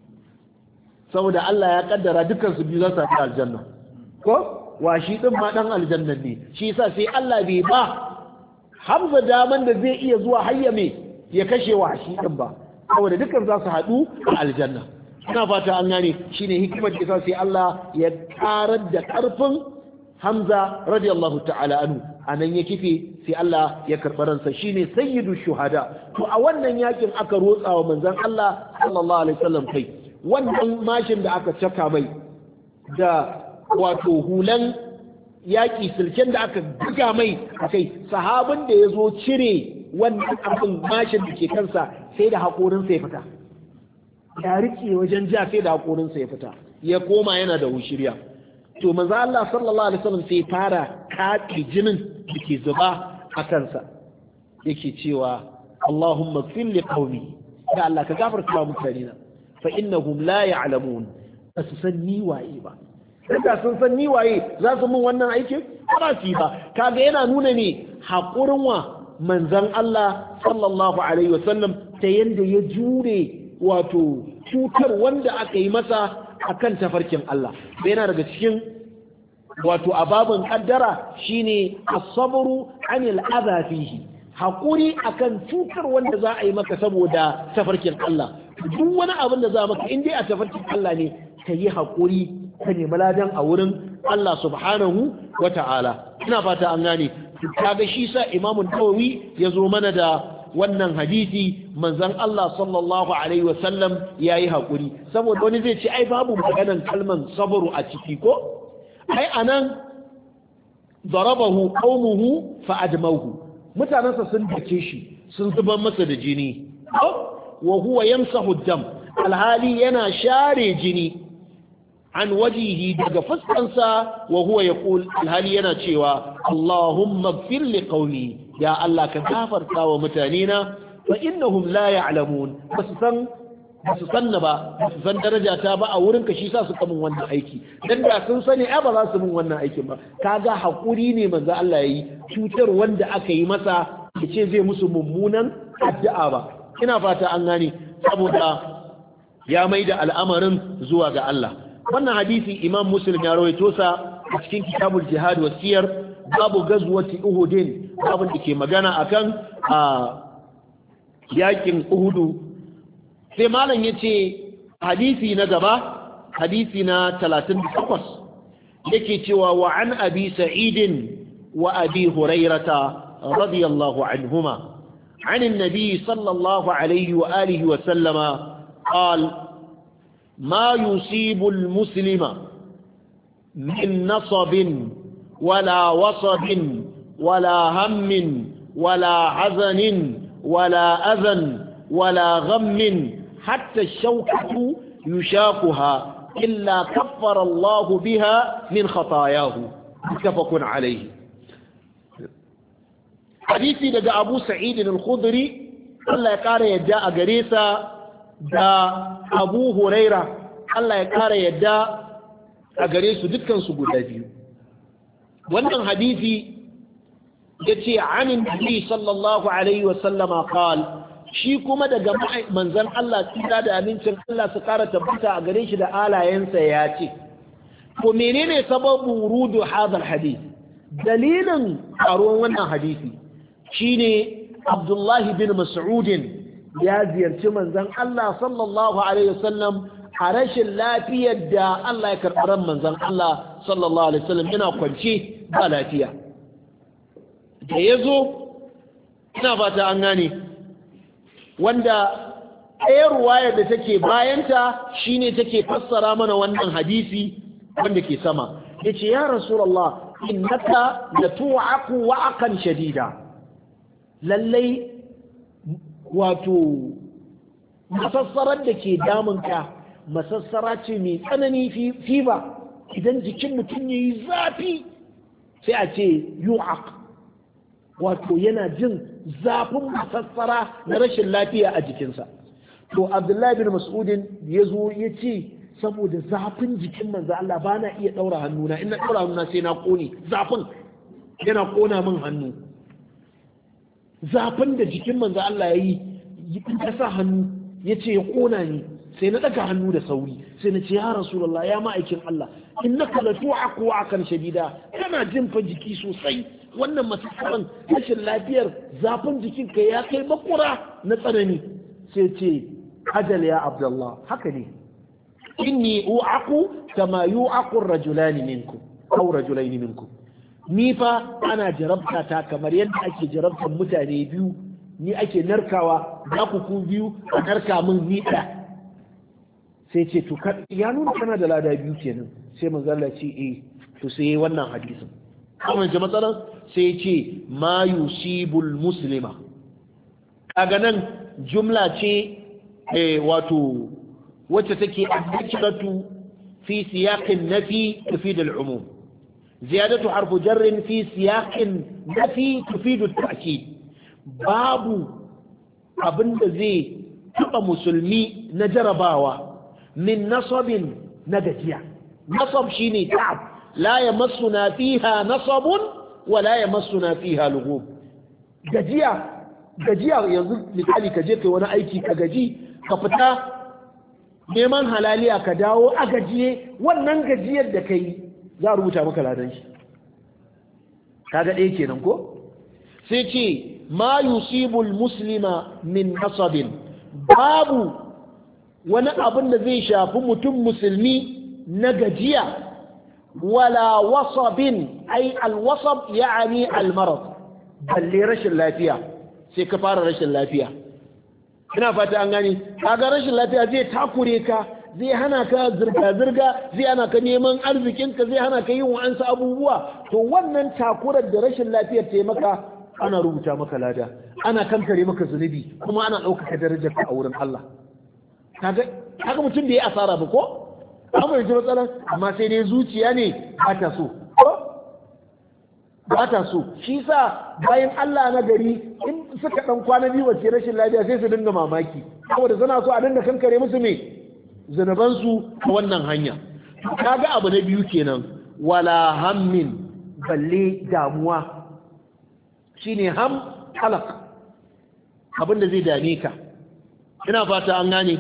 saboda Allah ya kaddara dukkan su biyu za su tafi aljanna ko washi din ma dan aljanna ne shi yasa sai Allah bai ba Hamza daman da zai iya zuwa hayya me ya kashe washi din ba saboda dukkan za su haɗu a aljanna ina fata an gane shine hikimar da sai Allah ya karar da karfin Hamza radiyallahu ta'ala anhu anan ya kife sai Allah ya karɓi ransa shine sayyidu shuhada to a wannan yakin aka rotsa wa manzon Allah sallallahu alaihi wasallam kai wannan mashin da aka caka mai da wato hulan yaki silken da aka buga mai akai sahabin da ya zo cire wannan abin mashin da ke kansa sai da haƙorinsa ya fita ya rike wajen ja sai da haƙorinsa ya fita ya koma yana da wushiriya to manzo Allah sallallahu alaihi wasallam sai fara kaɗe jinin da ke zuba a kansa yake cewa Allahumma fil li qaumi ya Allah ka gafarta wa mutane na fa innahum la ya'lamun basu san ni waye ba da sun san ni waye za su mun wannan aikin ba su ba kaga yana nuna ne haƙurin wa manzon Allah sallallahu alaihi wasallam ta yanda ya jure wato cutar wanda aka yi masa akan tafarkin Allah da yana daga cikin wato ababin kaddara shine as-sabru anil adha fihi haƙuri akan cutar wanda za a yi maka saboda tafarkin Allah duk wani abin da za maka in dai a tafarkin Allah ne ka yi haƙuri ka nemi ladan a wurin Allah subhanahu wa ta'ala ina fata an gane kaga shi sa Imam Nawawi ya zo mana da wannan hadisi manzon Allah sallallahu alaihi wa sallam yayi haƙuri saboda wani zai ce ai babu maganan kalman sabru a ciki ko ai anan darabahu qaumuhu fa admahu mutanansa sun dake shi sun zubar masa da jini wa huwa yamsahu dam alhali yana share jini an wajihi daga fuskansa wa huwa yaqul alhali yana cewa Allahumma ighfir li qaumi ya Allah ka gafarta wa mutanena fa innahum la ya'lamun basu san basu sanna ba basu san daraja ta ba a wurin ka shi sa suka mun wannan aiki dan da sun sani ai ba za su mun wannan aikin ba kaga hakuri ne manzo Allah yayi cutar wanda aka yi masa yace zai musu mummunan addu'a ba ina fata an gane saboda ya maida al'amarin zuwa ga Allah wannan hadisi Imam Muslim ya rawaito sa a cikin kitabul jihad wa siyar babu gazwati uhudin babin da ke magana akan a yakin uhudu sai malam yace hadisi na gaba hadisi na talatin da takwas yake cewa wa an abi sa'id wa abi hurairata radiyallahu anhuma عن النبي صلى الله عليه وآله وسلم قال ما يصيب المسلم من نصب ولا وصب ولا هم ولا حزن ولا أذى ولا غم حتى الشوكة يشاكها إلا كفر الله بها من خطاياه متفق عليه حديثي لدى أبو سعيد الخضري الله يقار يدعى قريسا دا أبو هريرة الله يقار يدعى قريسا دكا سبو دابيو wannan hadisi yace anin nabi sallallahu alaihi wasallama qal shi kuma daga manzon Allah tsira da amincin Allah su kara tabbata a gare shi da alayensa yace ko menene sababu wurudu hadal hadith dalilin karuwan wannan hadisi shine Abdullah bin Mas'ud ya ziyarci manzon Allah sallallahu alaihi wasallam a rashin lafiyar da Allah ya karɓi ran manzon Allah sallallahu alaihi wasallam yana kwance ba lafiya da yazo ina fata an gane wanda ɗaya ruwayar da take bayanta shine take fassara mana wannan hadisi wanda ke sama yace ya rasulullah innaka latu'aqu wa'aqan shadida lallai wato masassarar da ke damunka masassara ce mai tsanani fi ba idan jikin mutum ya yi zafi sai a ce yu'aq wato yana jin zafin masassara na rashin lafiya a jikinsa to abdullahi bin mas'udin ya zo ya ce saboda zafin jikin manzo Allah ba na iya ɗaura hannuna in na ɗaura hannuna sai na ƙone zafin yana ƙona min hannu zafin da jikin manzo Allah ya yi in ka sa hannu ya ce ya ƙona ni sai na ɗaga hannu da sauri sai na ce ya rasulullah ya ma'aikin Allah innaka la tu'aqu akan shadida kana jin fa jiki sosai wannan masakaran rashin lafiyar zafin jikinka ya kai makura na tsanani sai ce ajal ya abdullah haka ne inni u'aqu kama yu'aqu ar-rajulani minkum aw rajulaini minkum ni fa ana jarabta ta kamar yadda ake jarabtar mutane biyu ni ake narkawa za ku ku biyu a narka min ni ɗaya sai ce to ya nuna kana da lada biyu kenan sai manzo Allah ce eh to sai wannan hadisin kuma ji matsalan sai ce ma yusibul muslima kaga nan jumla ce eh wato wacce take al-dhikratu fi siyaqin nafi tufid al-umum ziyadatu harfu jarrin fi siyaqin nafi tufid at-ta'kid babu abinda zai taba musulmi na jarabawa min nasabin na gajiya. Nasab shine ta'ab, la yamassuna fiha nasabun wa la yamassuna fiha lughub. Gajiya, gajiya yanzu misali ka je kai wani aiki ka gaji, ka fita neman halaliya ka dawo a gajiye, wannan gajiyar da kai za a rubuta maka ladan shi. Kaga ɗaya kenan ko? Sai ce ma yusibul muslima min nasabin, babu wani abin da zai shafi mutum musulmi na gajiya, wala wasabin, ai alwasab ya'ani almarad, balle rashin lafiya. Sai ka fara rashin lafiya, ina fata an gani. Kaga rashin lafiya zai takure ka, zai hana ka zirga-zirga, zai hana ka neman arzikinka, zai hana ka yin wa'ansu abubuwa. To wannan takurar da rashin lafiyar ta maka, ana rubuta maka lada, ana kankare maka zunubi, kuma ana ɗaukaka darajar ka a wurin Allah. Kaga mutum da ya asara ba ko? Amma yanzu matsalar, amma sai dai zuciya ne ba ta so. Ba ta so. Shi sa bayan Allah na gari in suka ɗan kwana biyu wace rashin lafiya sai su dinga mamaki. Saboda suna so a dinga kankare musu me? Zunubansu a wannan hanya. Kaga abu na biyu kenan, wala hammin, balle damuwa. Shine ham halak, abin da zai dame ka. Ina fata an gane.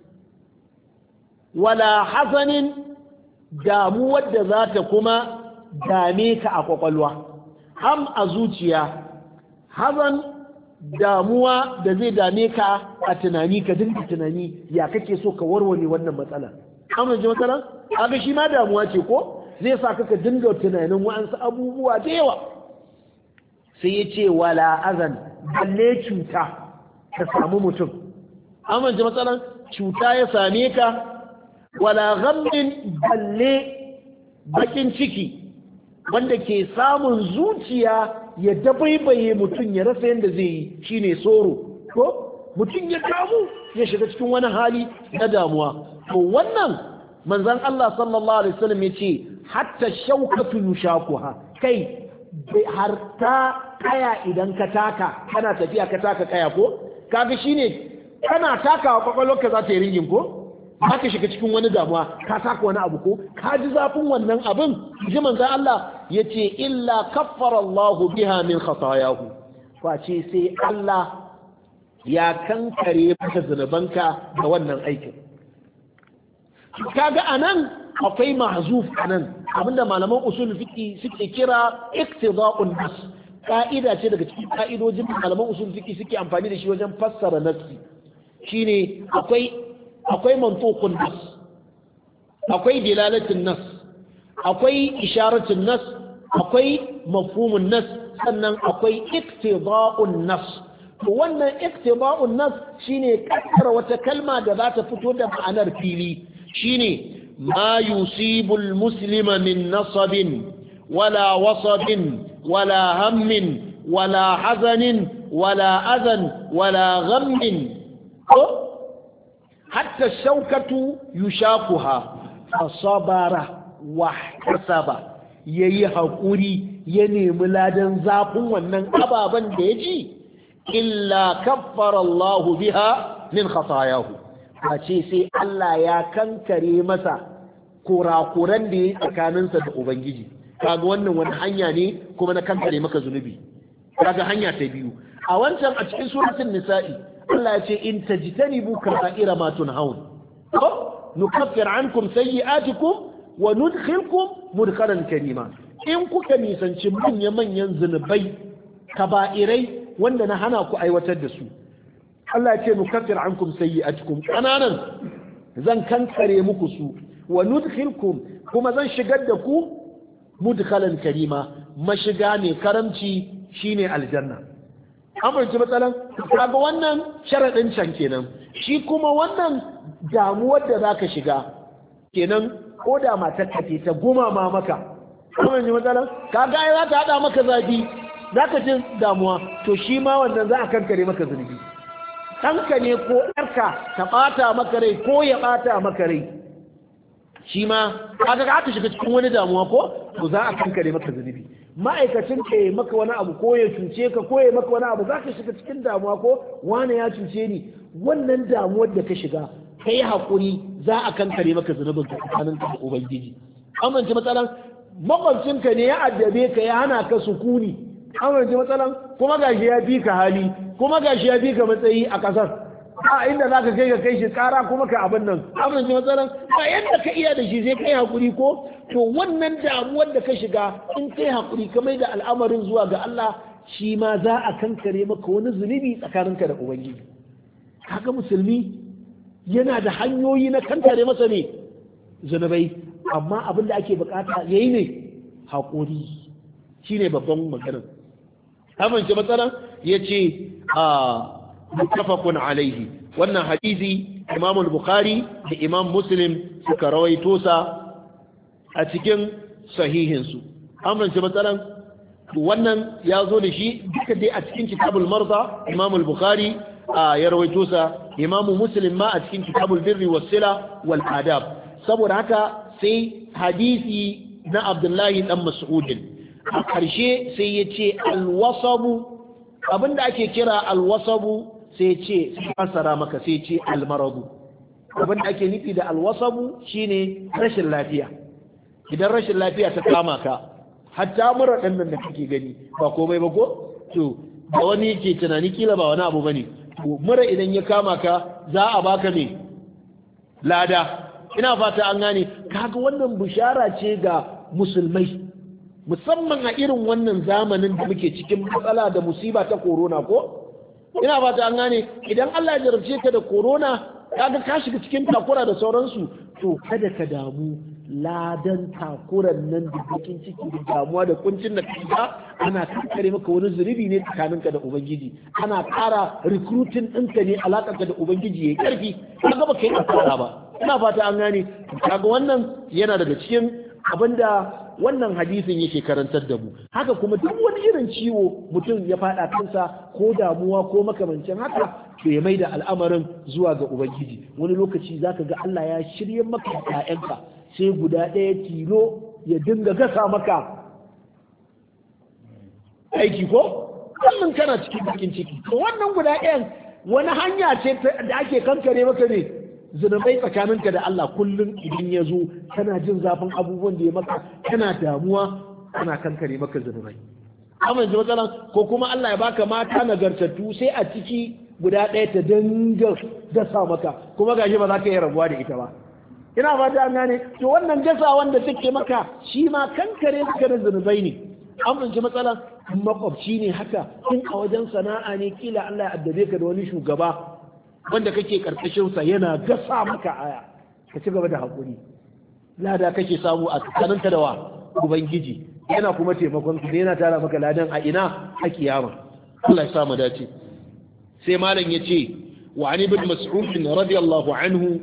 Wala hazanin, damuwar da za ta kuma dame ka a kwakwalwa. Ham a zuciya, hazan damuwa da zai dame ka a tunani, ka dinga tunani ya kake so ka warware wannan matsala. Amma ji matsala? Kaga shi ma damuwa ce ko? Zai sa ka dinga tunanin wa'ansu abubuwa da yawa. Sai ya ce wala azan, balle cuta ta samu mutum. Amma ji matsalan cuta ya same ka, wala ghammin, balle bakin ciki wanda ke samun zuciya ya dabaibaye mutum ya rasa yadda zai yi, shine soro ko mutum ya damu ya shiga cikin wani hali na damuwa. To wannan manzon Allah sallallahu alaihi wasallam yace hatta shaukatu yushakuha, kai har ta kaya idan ka taka, kana tafiya ka taka kaya ko, kaga shine kana takawa kwakwalwarka za ta yi ringin ko, za ka shiga cikin wani damuwa, ka taka wani abu ko, ka ji zafin wannan abin. Ji manzon Allah ya ce illa kaffara Allahu biha min khatayahu, face sai Allah ya kankare maka zunubanka da wannan aikin. Kaga anan akwai mahzuf anan, abinda malaman usul fiqi suke kira iqtida'un nas, ka'ida ce daga cikin ka'idojin malaman usul fiqi suke amfani da shi wajen fassara nassi. Shine akwai akwai mantuqun nas, akwai dilalatun nas, akwai isharatun nas, akwai mafhumun nas, sannan akwai iqtida'un nas. To wannan iqtida'un nas shine kakkara wata kalma da za ta fito da ma'anar fili. Shine ما يصيب المسلم من نصب ولا وصب ولا هم ولا حزن ولا أذى ولا غم حتى الشوكة يشاكها فصبر واحتسب yayi haƙuri ya nemi ladan zafin wannan ababen da ya ji, illa kaffara Allah biha min khatayahu, a ce sai Allah ya kankare masa kurakuran da ya yi tsakaninsa da Ubangiji. Kaga wannan wani hanya ne kuma na kankare maka zunubi. Kaga hanya ta biyu. A wancan a cikin suratul Nisa'i Allah ya ce in tajtanibu kaba'ira ma tunhaun nukaffir ankum sayyi'atikum wa nudkhilkum mudkhalan karima. In kuka nisanci manya-manyan zunubai kaba'irai wanda na hana ku aiwatar da su, Allah ya ce nukaffir ankum sayyi'atikum, kananan zan kankare muku su, wa nudkhilkum kuma zan shigar da ku mudkhalan karima, mashiga ne karamci shine aljanna. Amince matsalan kaga wannan sharadin can kenan, shi kuma wannan damuwar da zaka shiga kenan, ko da matar ka ce ta gumama maka, amince matsalan kaga ai za ta hada maka zafi, zaka ji damuwa, to shi ma wannan za a kankare maka zunubi. Ɗanka ne ko ɗarka ta ɓata maka rai ko ya ɓata maka rai, shi ma kaga ka aka shiga cikin wani damuwa ko, to za a kankare maka zunubi. Ma'aikacin ka yi maka wani abu ko ya cuce ka ko ya maka wani abu, za ka shiga cikin damuwa ko wani ya cuce ni, wannan damuwar da ka shiga ka yi haƙuri za a kankare maka zunubin ka tsakanin ka da ubangiji amince matsalan makwabcinka ne ya addabe ka ya hana ka sukuni amince matsalan kuma gashi ya fi ka hali kuma gashi ya fi ka matsayi a kasar a inda za ka kai ka kai shi kara kuma ka abin nan amince matsalan ba yadda ka iya da shi sai kai hakuri ko to wannan damuwar da ka shiga in kai hakuri ka mai da al'amarin zuwa ga Allah shi ma za a kankare maka wani zunubi tsakaninka da ubangiji kaga musulmi yana da hanyoyi na kankare masa ne zunubai amma abin da ake bukata yayi ne hakuri shine babban maganar amince matsalan yace a muttafaqun alaihi wannan hadisi Imam al-Bukhari da Imam Muslim suka rawaito sa a cikin sahihin su amince matsalan wannan ya zo da shi duka dai a cikin kitabul marda Imam al-Bukhari ya rawaito sa Imam Muslim ma a cikin kitabul birri was sila wal adab saboda haka sai hadisi na Abdullahi dan Mas'ud a karshe sai yace al-wasabu abinda ake kira al-wasabu sai ce fasara maka sai ce al-maradu abinda ake nufi da al-wasabu shine rashin lafiya idan rashin lafiya ta kama ka hatta mura ɗan nan da kake gani ba komai ba ko to da wani ke tunani kila ba wani abu bane to mura idan ya kama ka za a baka ne lada ina fata an gane kaga wannan bishara ce ga musulmai musamman a irin wannan zamanin da muke cikin matsala da musiba ta corona ko ina fata an gane idan Allah ya jarabce ka da corona kaga ka shiga cikin takura da sauransu to kada ka damu ladan takuran nan da bakin ciki da damuwa da kuncin da kai ana kankare maka wani zunubi ne tsakaninka da ubangiji ana ƙara recruiting ɗinka ne alaƙarka da ubangiji yayi ƙarfi kaga ba kai asara ba ina fata an gane kaga wannan yana daga cikin abinda wannan hadisin yake karantar da mu haka kuma duk wani irin ciwo mutum ya faɗa kansa ko damuwa ko makamancin haka to ya mai da al'amarin zuwa ga ubangiji wani lokaci zaka ga Allah ya shirye maka ƴaƴanka sai guda ɗaya tilo ya dinga gasa maka aiki ko wannan kana cikin bakin ciki to wannan guda ɗayan wani hanya ce da ake kankare maka ne zunubai tsakaninka da Allah kullum idan ya zo kana jin zafin abubuwan da ya maka kana damuwa ana kankare maka zunubai amma ji matsalan ko kuma Allah ya baka mata nagartattu sai a ciki guda ɗaya ta dinga gasa maka kuma gashi ba za ka yi rabuwa da ita ba ina fata an gane to wannan gasa wanda take maka shi ma kankare maka da zunubai ne an ji matsalan makwabci ne haka in a wajen sana'a ne kila Allah ya addabe ka da wani shugaba wanda kake karkashin sa yana gasa maka aya ka ci gaba da hakuri lada kake samu a tsakaninka da wa ubangiji yana kuma taimakon ka yana tara maka ladan a ina a kiyama Allah ya sa mu dace sai malam yace wa ani ibn mas'ud radiyallahu anhu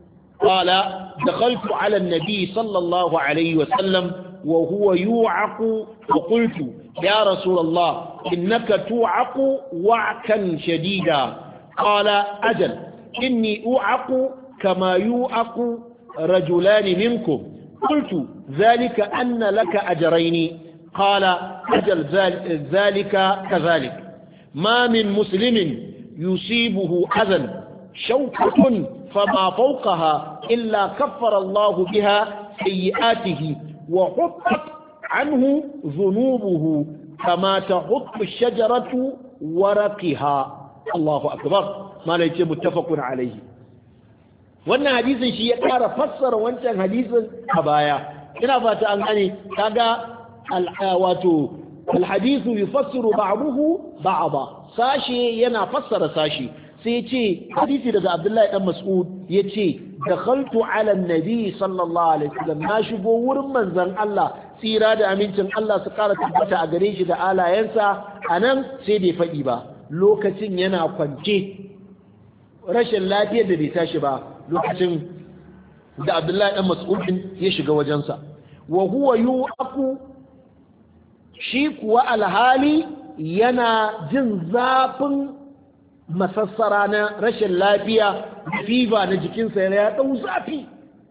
qala dakhaltu ala an-nabi sallallahu alayhi wa sallam wa huwa yu'aqu wa qultu ya rasul Allah innaka tu'aqu wa'kan shadida قال أجل إني أوعق كما يوعق رجلان منكم قلت ذلك أن لك أجرين قال أجل ذلك كذلك ما من مسلم يصيبه أذى شوكة فما فوقها إلا كفر الله بها سيئاته وحطت عنه ذنوبه كما تحط الشجرة ورقها Allahu akbar malai ce muttafaqun alaihi wannan hadisin shi ya ƙara fassara wancan hadisin a baya ina fata an gane kaga wato alhadithu yufassiru ba'dahu ba'da sashi yana fassara sashi sai ce hadisi daga Abdullahi dan Mas'ud yace dakhaltu ala an-nabi sallallahu alaihi wasallam na shigo wurin manzon Allah tsira da amincin Allah su ƙara tabbata a gare shi da alayensa anan sai bai faɗi ba lokacin yana kwance rashin lafiyar da bai tashi ba lokacin da Abdullahi dan Mas'ud ya shiga wajensa wa huwa yu'aqu shi kuwa alhali yana jin zafin masassara na rashin lafiya fiba na jikinsa ya dau zafi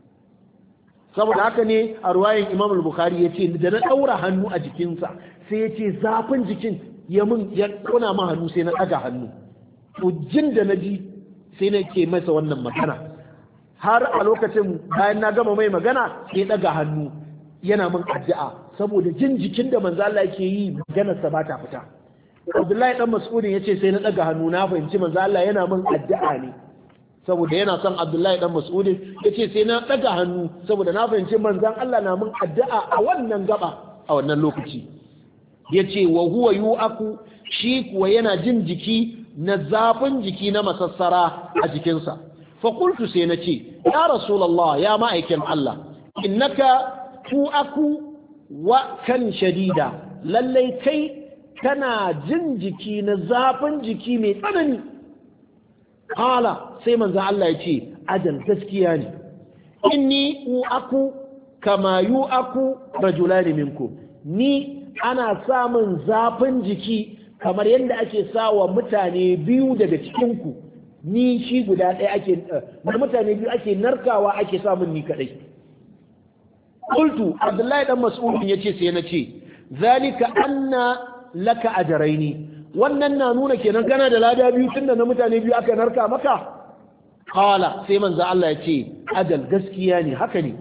saboda haka ne a ruwayan Imam al-Bukhari yace da na daura hannu a jikinsa sai yace zafin jikin ya mun ya kona ma hannu sai na daga hannu to jin da naji sai na ke masa wannan magana har a lokacin bayan na gama mai magana sai daga hannu yana min addu'a saboda jin jikin da manzo Allah yake yi maganarsa ba ta fita. Abdullahi dan Mas'ud yace sai na daga hannu na fahimci manzo Allah yana min addu'a ne saboda yana son Abdullahi dan Mas'ud yace sai na daga hannu saboda na fahimci manzon Allah na min addu'a a wannan gaba a wannan lokaci. Yace wa huwa yu'aku, shi kuwa yana jin jiki na zafin jiki na masassara a jikinsa. Fa qultu sai na ce ya rasulullah ya ma'aikin Allah innaka tu'aku wa kan shadida, lallai kai kana jin jiki na zafin jiki mai tsanani. Kala sai manzo Allah ya ce ajal gaskiya ne, inni u'aku kama yu'aku rajulani minkum, ni ana samun zafin jiki kamar yadda ake sawa mutane biyu daga cikinku, ni shi guda ɗaya ake na mutane biyu ake narkawa ake samun ni kadai. Qultu Abdullahi dan Mas'ud yace sai na ce zalika anna laka ajraini, wannan na nuna kenan kana da lada biyu tunda na mutane biyu aka narka maka. Qala sai manzo Allah ya ce ajal gaskiya ne, haka ne,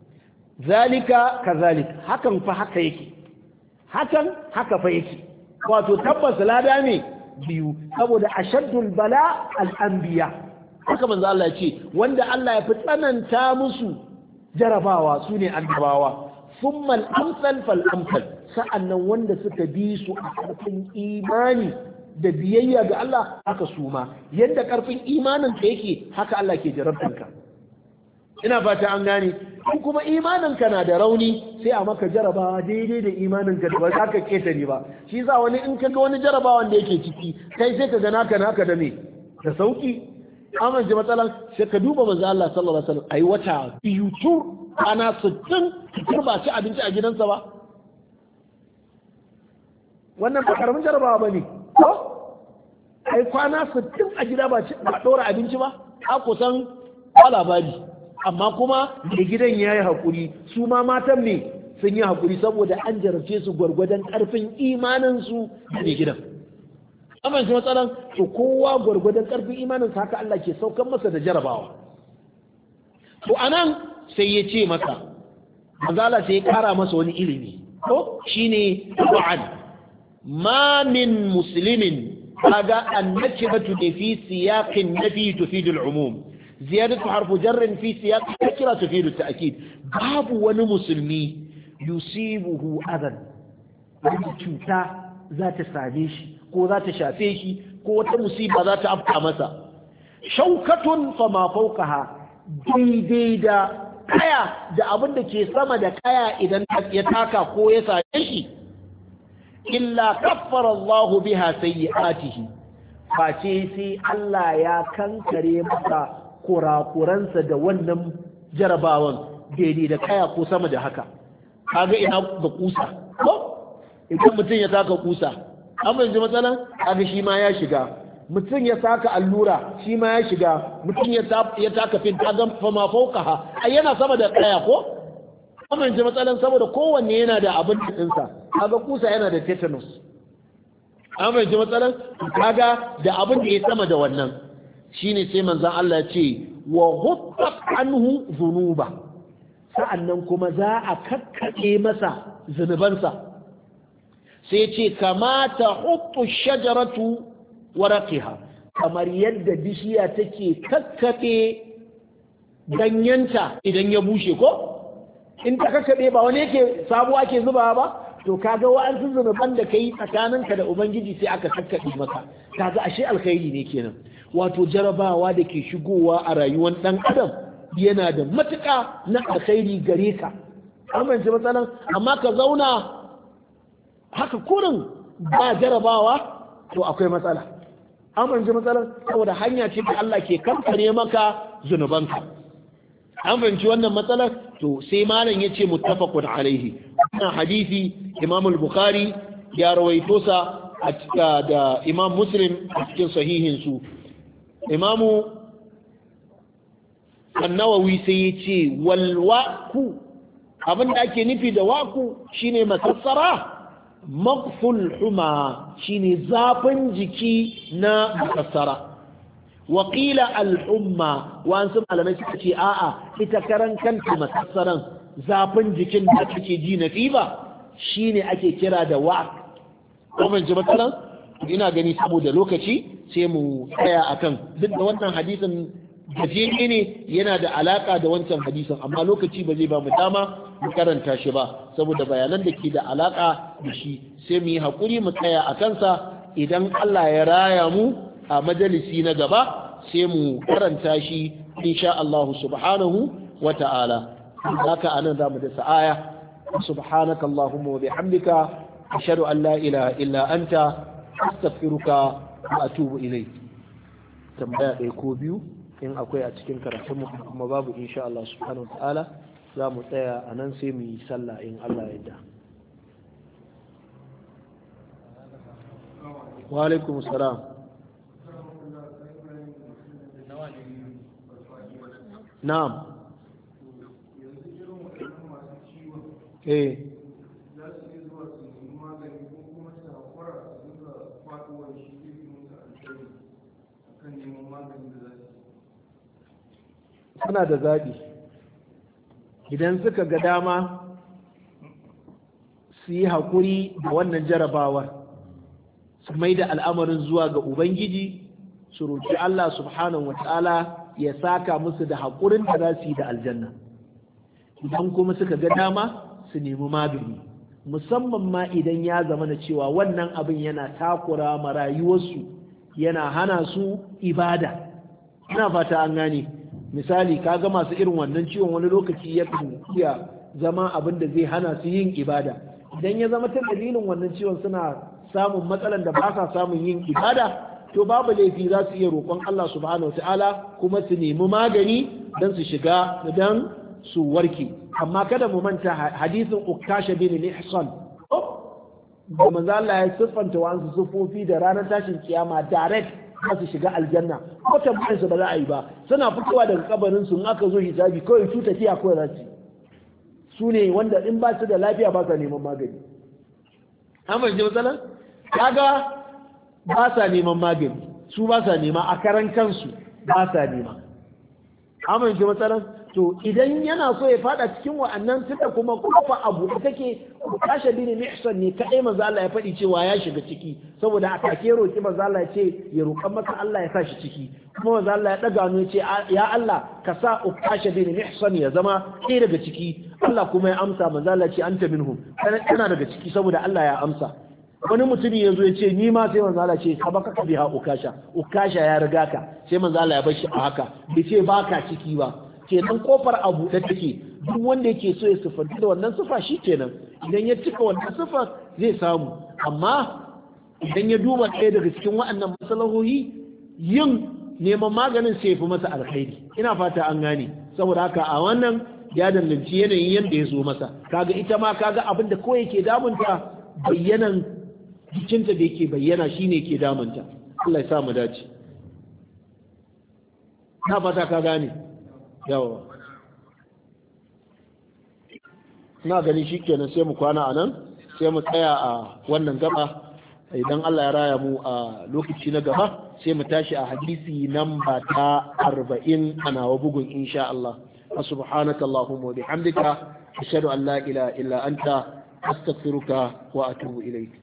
zalika kazalik, hakan fa haka yake, hakan haka fa yake, wato tabbas lada ne biyu saboda ashaddul bala al-anbiya, haka manzo Allah ya ce wanda Allah ya fi tsananta musu jarabawa su ne annabawa, thumma al-amsal fal-amsal, sa'annan wanda suka bi su a karfin imani da biyayya ga Allah haka su ma yadda karfin imanin ka yake haka Allah ke jarabtanka. Ina fata an gane, in kuma imanin ka na da rauni sai a maka jarabawa daidai da imanin ka ba za ka ketare ba. Shi za wani in ka ga wani jarabawan da yake ciki kai sai ka ga naka naka da me da sauki. Amma ji matsalan sai ka duba manzo Allah sallallahu alaihi wasallam ai wata biyu tur ana sittin tur ba ci abinci a gidansa ba. Wannan ba karamin jarabawa bane ko ai kwana sittin a gida ba ci ba dora abinci ba, a kusan ba labari. Amma kuma da gidan ya yi haƙuri, su ma matan ne sun yi haƙuri saboda an jarabce su gwargwadon ƙarfin imaninsu da gidan. Amince matsalan to kowa gwargwadon ƙarfin imaninsa haka Allah ke saukan masa da jarabawa. To anan sai ya ce masa, mazala sai ya ƙara masa wani ilimi, ko shine ba'ad ma min muslimin kaga annakiratu fi siyaqin nafi tufidu al-umum, ziyadatu harfu jarrin fi siyaq nakira tufidu at-ta'kid. Babu wani musulmi yusibuhu adan, wani cuta za ta same shi ko za ta shafe shi ko wata musiba za ta afka masa, shaukatun fama fawqaha, daidai da kaya da abin da ke sama da kaya idan ya taka ko ya same shi, illa kaffara Allahu biha sayyi'atihi, face sai Allah ya kankare masa kurakuransa da wannan jarabawan daidai da kaya ko sama da haka. Kaga ina ga kusa ko idan mutum ya saka kusa an yanzu matsalan kaga shi ma ya shiga, mutum ya saka allura shi ma ya shiga, mutum ya taka fin kaga fama fauqaha ai yana sama da kaya ko an yanzu matsalan saboda kowanne yana da abin dinsa. Kaga kusa yana da tetanus, an yanzu matsalan kaga da abin da ya sama da wannan shine sai manzon Allah ya ce wa hubbat anhu dhunuba, sa'annan kuma za a kakkade masa zunubansa. Sai ce kamata hubbu shajaratu waraqiha, kamar yadda bishiya take kakkade ganyenta idan ya bushe ko in ta kakkade ba wani yake sabo ake zuba ba, to kaga wa'ansu zunuban da kai tsakaninka da ubangiji sai aka kakkade maka, kaga ashe alkhairi ne kenan. Wato jarabawa da ke shigowa a rayuwar ɗan adam yana da matuƙa na alkhairi gare ka, amince matsalan, amma ka zauna haka kurin ba jarabawa to akwai matsala. Amince matsalan saboda hanya ce da Allah ke kankare maka zunubanka. An fahimci wannan matsalar to sai malam ya ce muttafaqun alaihi. Wannan hadisi Imam al-Bukhari ya rawaito sa da Imam Muslim a cikin sahihin su. Imamu An-Nawawi sai ya ce walwaku, abinda ake nufi da waku shine masassara, maghful huma shine zafin jiki na masassara. waƙila al'umma wasu malamai suka ce a'a ita karan kanta masassaran zafin jikin da take ji na fiba shine ake kira da wa kuma ji matsalan ina gani saboda lokaci sai mu tsaya akan duk da wannan hadisin gajere ne yana da alaka da wancan hadisin amma lokaci ba zai ba mu dama mu karanta shi ba saboda bayanan da ke da alaka da shi sai mu yi hakuri mu tsaya a kansa idan Allah ya raya mu a majalisi na gaba sai mu karanta shi insha Allah subhanahu wa ta'ala haka anan zamu da sa'aya subhanaka allahumma wa bihamdika ashhadu an la ilaha illa anta astaghfiruka wa atubu ilayk tambaya ɗaya ko biyu in akwai a cikin karatun mu kuma babu insha Allah subhanahu wa ta'ala za mu tsaya a nan sai mu yi sallah in Allah ya yarda wa alaikum salam na'am eh suna da zaɓi idan suka ga dama su yi haƙuri da wannan jarabawar su mai da al'amarin zuwa ga ubangiji su roƙi Allah subhanahu wa ta'ala ya saka musu da haƙurin da za su yi da aljanna idan kuma suka ga dama su nemi magani musamman ma idan ya zama na cewa wannan abin yana takura ma rayuwarsu yana hana su ibada ina fata an gane misali kaga masu irin wannan ciwon wani lokaci yakan iya zama abin da zai hana su yin ibada idan ya zama ta dalilin wannan ciwon suna samun matsalan da ba sa samun yin ibada to babu laifi za su iya roƙon Allah subhanahu wataala kuma su nemi magani don su shiga don su warke amma kada mu manta hadisin ukasha bin ihsan da manzo Allah ya siffanta wasu sufofi da ranar tashin kiyama direct za su shiga aljanna ko tambayar su ba za a yi ba suna fitowa daga kabarin su in aka zo hisabi kawai su tafiya kawai za su su ne wanda in ba su da lafiya ba sa neman magani amma ji matsalan kaga ba sa neman magani su ba sa nema a karan kansu ba sa nema amma ji matsalan to idan yana so ya fada cikin wa'annan tunda kuma kofa abu da take kashe bin mihsan ne kadai manzo Allah ya faɗi cewa ya shiga ciki saboda a take roki manzo Allah ya ce ya roƙan maka Allah ya sa shi ciki kuma manzo Allah ya daga hannu ya ce ya Allah ka sa ukasha bin mihsan ya zama ɗaya daga ciki Allah kuma ya amsa manzo Allah ya ce anta minhum kana daga ciki saboda Allah ya amsa wani mutumi ya zo ya ce ni ma sai manzo Allah ce ka baka ka biha ukasha ukasha ya riga ka sai manzo Allah ya bar shi a haka bai ce baka ciki ba kenan kofar abu da take duk wanda yake so ya sifanci da wannan sifa shi kenan idan ya cika wannan sifa zai samu amma idan ya duba ɗaya daga cikin waɗannan masalahohi yin neman maganin sai fi masa alkhairi ina fata an gane saboda haka a wannan ya danganci yanayin yadda ya zo masa kaga ita ma kaga abin da kawai yake damunta bayyanan jikinta da yake bayyana shine ke damunta Allah ya sa mu dace na fata ka gane yawa na gani shikenan sai mu kwana anan sai mu tsaya a wannan gaba idan Allah ya raya mu a lokaci na gaba sai mu tashi a hadisi namba ta arba'in a nawa bugun insha Allah subhanaka allahumma wa bihamdika ashhadu an la ilaha illa anta astaghfiruka wa atubu ilayk